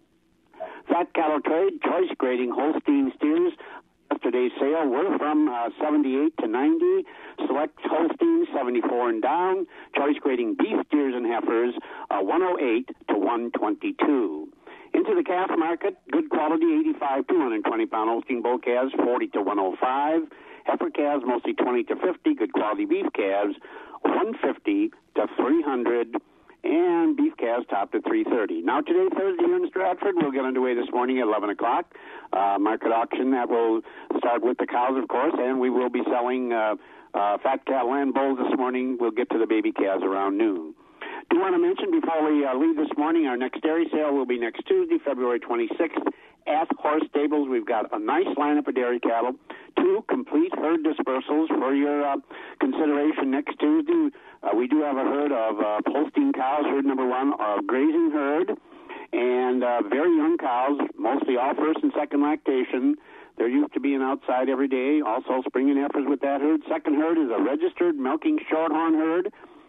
Fat cattle trade, choice grading Holstein steers. Yesterday's sale were from 78 to 90. Select Holstein 74 and down. Choice grading beef steers and heifers 108 to 122. Into the calf market, good quality 85 to 120 pound Holstein bull calves 40 to 105. Heifer calves mostly 20 to 50. Good quality beef calves 150 to 300. And beef calves topped at $3.30. Now today, Thursday here in Stratford, we'll get underway this morning at 11 o'clock. Market auction that will start with the cows, of course, and we will be selling fat cattle and bulls this morning. We'll get to the baby calves around noon. Do want to mention before we leave this morning, our next dairy sale will be next Tuesday, February 26th at Horse Stables. We've got a nice lineup of dairy cattle, 2 complete herd dispersals for your consideration next Tuesday. We do have a herd of Holstein cows, herd number 1, a grazing herd, and very young cows, mostly all first and second lactation. They're used to being outside every day. Also, springing heifers with that herd. Second herd is a registered milking shorthorn herd.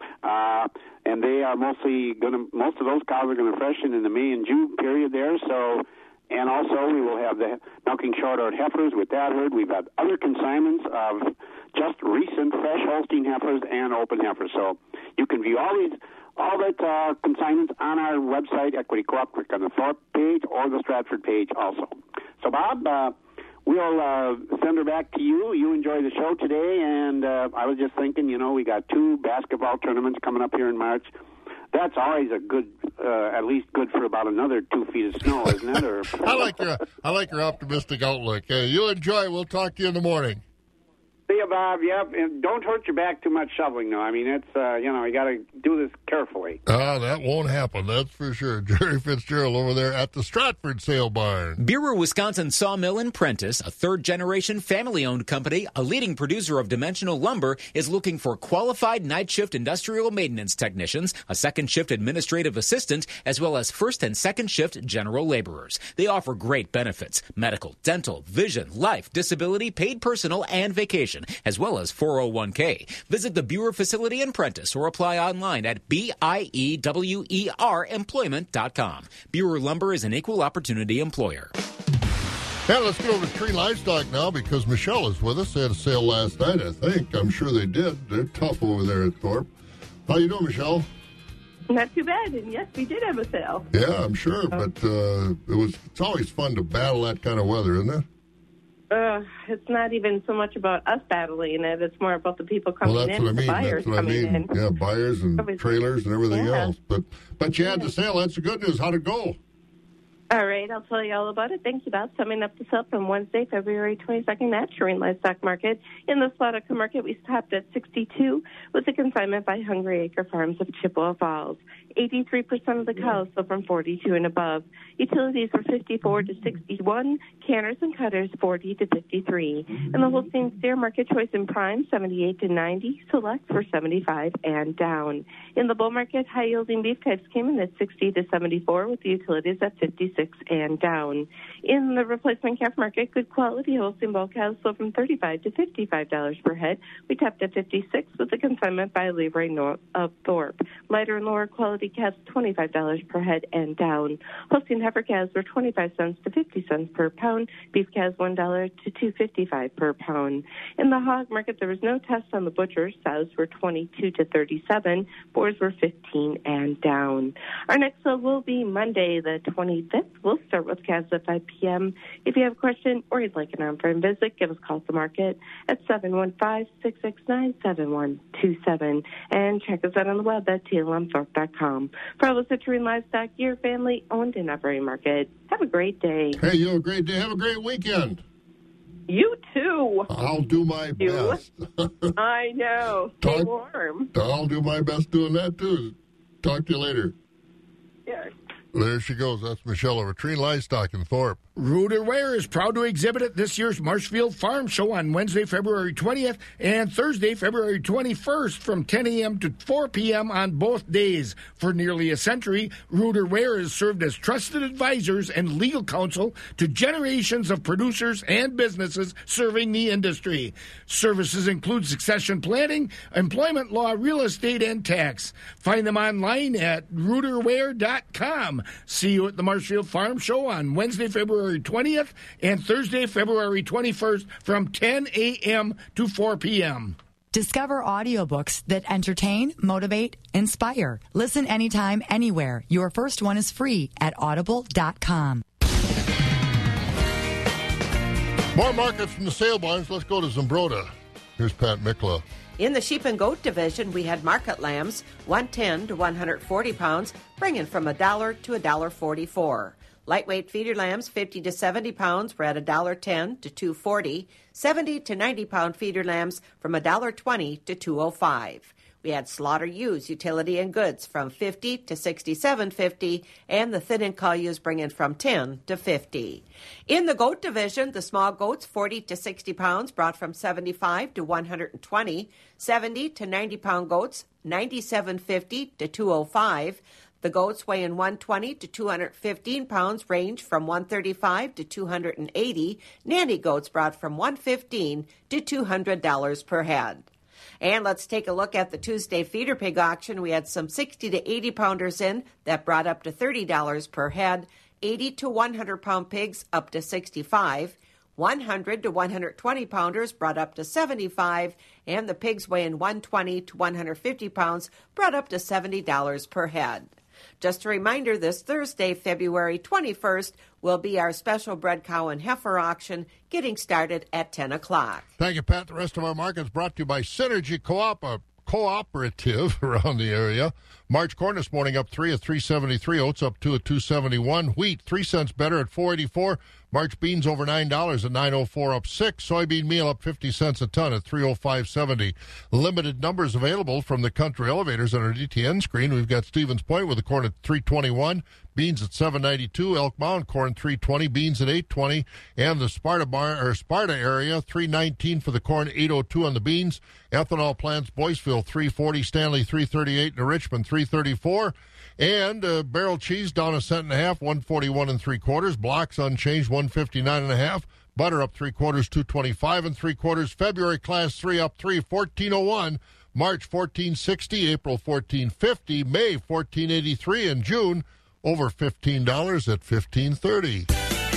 And they are most of those cows are going to freshen in the May and June period there. So, and also we will have the milking shorthorn heifers with that herd. We've got other consignments of just recent fresh Holstein heifers and open heifers. So you can view all these All that consignments on our website, Equity Co-op. Click on the Thorpe page or the Stratford page also. So, Bob, we'll send her back to you. You enjoy the show today, and I was just thinking, we got 2 basketball tournaments coming up here in March. That's always a good, at least good for about another 2 feet of snow, isn't it? Or I like your optimistic outlook. You'll enjoy. We'll talk to you in the morning. See you, Bob. Yep. And don't hurt your back too much shoveling, though. I mean, it's, you got to do this carefully. That won't happen. That's for sure. Jerry Fitzgerald over there at the Stratford Sale Barn. Bureau, Wisconsin Sawmill and Prentice, a third-generation family-owned company, a leading producer of dimensional lumber, is looking for qualified night-shift industrial maintenance technicians, a second-shift administrative assistant, as well as first- and second-shift general laborers. They offer great benefits: medical, dental, vision, life, disability, paid personal, and vacation, as well as 401k. Visit the Bureau facility in Prentice or apply online at BIEWERemployment.com. Bureau Lumber is an equal opportunity employer. Yeah, let's get over to Tree Livestock now because Michelle is with us. They had a sale last night, I think. I'm sure they did. They're tough over there at Thorpe. How you doing, Michelle? Not too bad, and yes, we did have a sale. Yeah, I'm sure, but it's always fun to battle that kind of weather, isn't it? It's not even so much about us battling it. It's more about the people coming in, what I mean. buyers That's what coming in. Yeah, buyers and trailers and everything else. But you had the sale. That's the good news. How'd it go? All right, I'll tell you all about it. Thank you, Bob. Summing up the sale from Wednesday, February 22nd at Shereen Livestock Market. In the Slaughter Market, we stopped at 62 with a consignment by Hungry Acre Farms of Chippewa Falls. 83% of the cows sold from 42 and above. Utilities were 54 to 61, canners and cutters 40 to 53. And the Holstein steer market choice in prime 78 to 90, select for 75 and down. In the bull market, high yielding beef types came in at 60 to 74 with the utilities at 56 and down. In the replacement calf market, good quality Holstein bull cows sold from $35 to $55 per head. We topped at 56 with a consignment by Leroy of Thorpe. Lighter and lower quality calves $25 per head and down. Holstein heifer calves were 25 cents to 50 cents per pound. Beef calves $1 to $2.55 per pound. In the hog market, there was no test on the butchers. Sows were 22 to 37. Boars were 15 and down. Our next sale will be Monday, the 25th. We'll start with calves at 5 p.m. If you have a question or you'd like an on-farm visit, give us a call at the market at 715-669-7127. And check us out on the web at tlmthorpe.com. For all the Citrine Livestock, your family owned in every market. Have a great day. Hey, you have a great day. Have a great weekend. You too. I'll do my best. I know. Stay warm. I'll do my best doing that too. Talk to you later. Yeah. There she goes. That's Michelle over Tree Livestock in Thorpe. Rooter Ware is proud to exhibit at this year's Marshfield Farm Show on Wednesday, February 20th and Thursday, February 21st from 10 a.m. to 4 p.m. on both days. For nearly a century, Rooter Ware has served as trusted advisors and legal counsel to generations of producers and businesses serving the industry. Services include succession planning, employment law, real estate, and tax. Find them online at rooterware.com. See you at the Marshfield Farm Show on Wednesday, February 20th and Thursday, February 21st from 10 a.m. to 4 p.m. Discover audiobooks that entertain, motivate, inspire. Listen anytime, anywhere. Your first one is free at audible.com. More markets from the sale barns. Let's go to Zumbrota. Here's Pat Mikla. In the sheep and goat division, we had market lambs, 110 to 140 pounds, bringing from $1 to $1.44. Lightweight feeder lambs, 50 to 70 pounds, were at $1.10 to $2.40. 70 to 90 pound feeder lambs from $1.20 to $2.05. We had slaughter ewes, utility and goods from 50 to 67.50, and the thin and cull ewes bringing from 10 to 50. In the goat division, the small goats, 40 to 60 pounds, brought from 75 to 120. 70 to 90 pound goats, 97.50 to 205. The goats weighing 120 to 215 pounds range from 135 to 280. Nanny goats brought from $115 to $200 per head. And let's take a look at the Tuesday feeder pig auction. We had some 60 to 80 pounders in that brought up to $30 per head. 80 to 100 pound pigs up to $65. 100 to 120 pounders brought up to $75, and the pigs weighing 120 to 150 pounds brought up to $70 per head. Just a reminder, this Thursday, February 21st, will be our special bred cow and heifer auction, getting started at 10 o'clock. Thank you, Pat. The rest of our markets brought to you by Synergy Cooperative around the area. March corn this morning up 3 at 373. Oats up 2 at 271. Wheat 3 cents better at 484. March beans over $9 at 904 up 6. Soybean meal up 50 cents a ton at 305.70. Limited numbers available from the country elevators on our DTN screen. We've got Stevens Point with the corn at 321. Beans at 792, Elk Mound corn 320, beans at 820, and the Sparta area 319 for the corn, 802 on the beans. Ethanol plants Boyceville 340, Stanley 338, and Richmond 334. And barrel cheese down 1.5 cents, 141 3/4. Blocks unchanged, 159 1/2. Butter up 3/4, 225 3/4. February class 3 up 3, 1401. March 1460, April 1450, May 1483, and June over $15 at $15.30.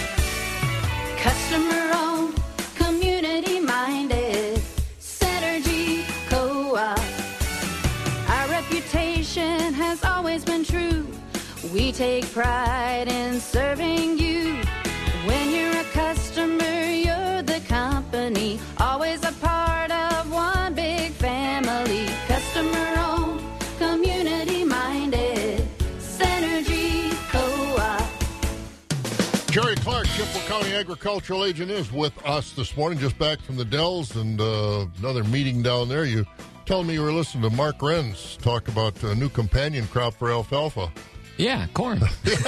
Customer owned, community minded, Synergy Co-op. Our reputation has always been true. We take pride in serving you. When you're a customer, you're the company. Always a part of one big family. Customer owned, community minded, Synergy Co-op. Jerry Clark, Chippewa County Agricultural Agent, is with us this morning, just back from the Dells and another meeting down there. You told me you were listening to Mark Renz talk about a new companion crop for alfalfa. Yeah, corn.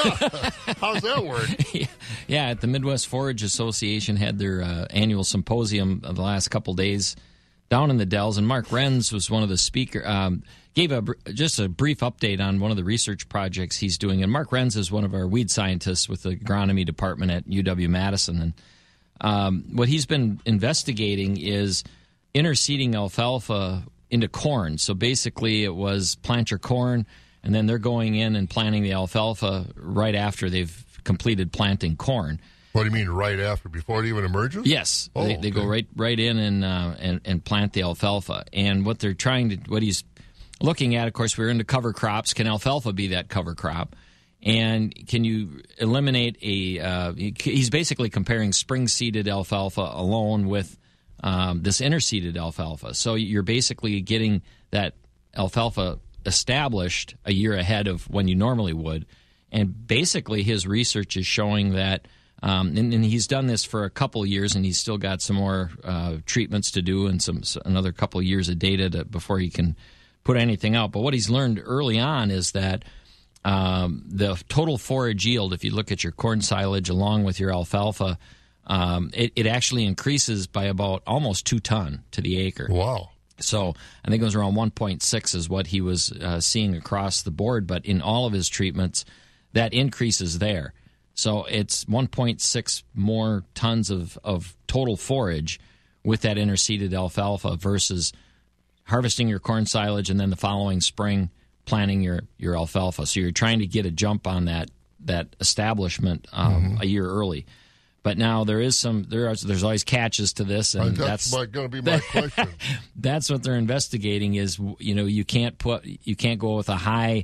How's that work? Yeah, at the Midwest Forage Association had their annual symposium the last couple days down in the Dells, and Mark Renz was one of the speakers. Gave just a brief update on one of the research projects he's doing. And Mark Renz is one of our weed scientists with the agronomy department at UW-Madison. And what he's been investigating is interseeding alfalfa into corn. So basically it was plant your corn, and then they're going in and planting the alfalfa right after they've completed planting corn. What do you mean right after, before it even emerges? Yes, they go right in and plant the alfalfa. And what he's looking at, of course, we're into cover crops. Can alfalfa be that cover crop? And can you eliminate he's basically comparing spring-seeded alfalfa alone with this interseeded alfalfa. So you're basically getting that alfalfa established a year ahead of when you normally would. And basically his research is showing that, and he's done this for a couple of years, and he's still got some more treatments to do and another couple of years of data before he can put anything out. But what he's learned early on is that the total forage yield, if you look at your corn silage along with your alfalfa, it actually increases by about almost 2 ton to the acre. Wow. So I think it was around 1.6 is what he was seeing across the board. But in all of his treatments, that increase is there. So it's 1.6 more tons of total forage with that interseeded alfalfa versus harvesting your corn silage and then the following spring planting your alfalfa. So you're trying to get a jump on that establishment a year early. But now there's always catches to this, and that's going to be my question. That's what they're investigating. Is you can't go with a high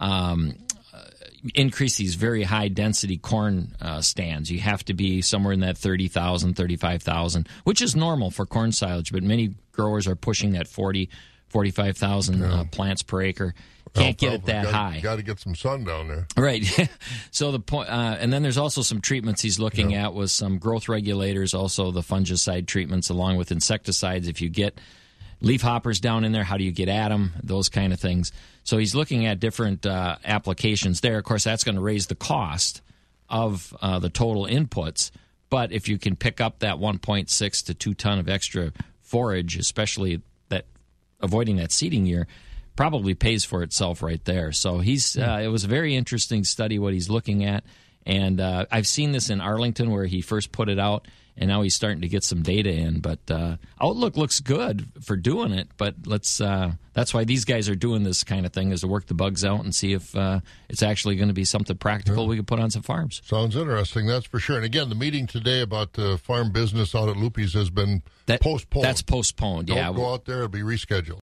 increase these very high density corn stands. You have to be somewhere in that 30,000, 35,000, which is normal for corn silage. But many growers are pushing that 40, 45,000 plants per acre. Can't get it that high. Got to get some sun down there, right? So the point, and then there's also some treatments he's looking at with some growth regulators, also the fungicide treatments along with insecticides. If you get leaf hoppers down in there, how do you get at them? Those kind of things. So he's looking at different applications there. Of course, that's going to raise the cost of the total inputs. But if you can pick up that 1.6 to 2 ton of extra forage, especially that avoiding that seeding year, probably pays for itself right there. So it was a very interesting study what he's looking at, And I've seen this in Arlington where he first put it out, and now he's starting to get some data in. But Outlook looks good for doing it, but that's why these guys are doing this kind of thing, is to work the bugs out and see if it's actually going to be something practical we can put on some farms. Sounds interesting, that's for sure. And again, the meeting today about farm business out at Loopy's has been postponed. That's postponed, Don't go out there, it'll be rescheduled.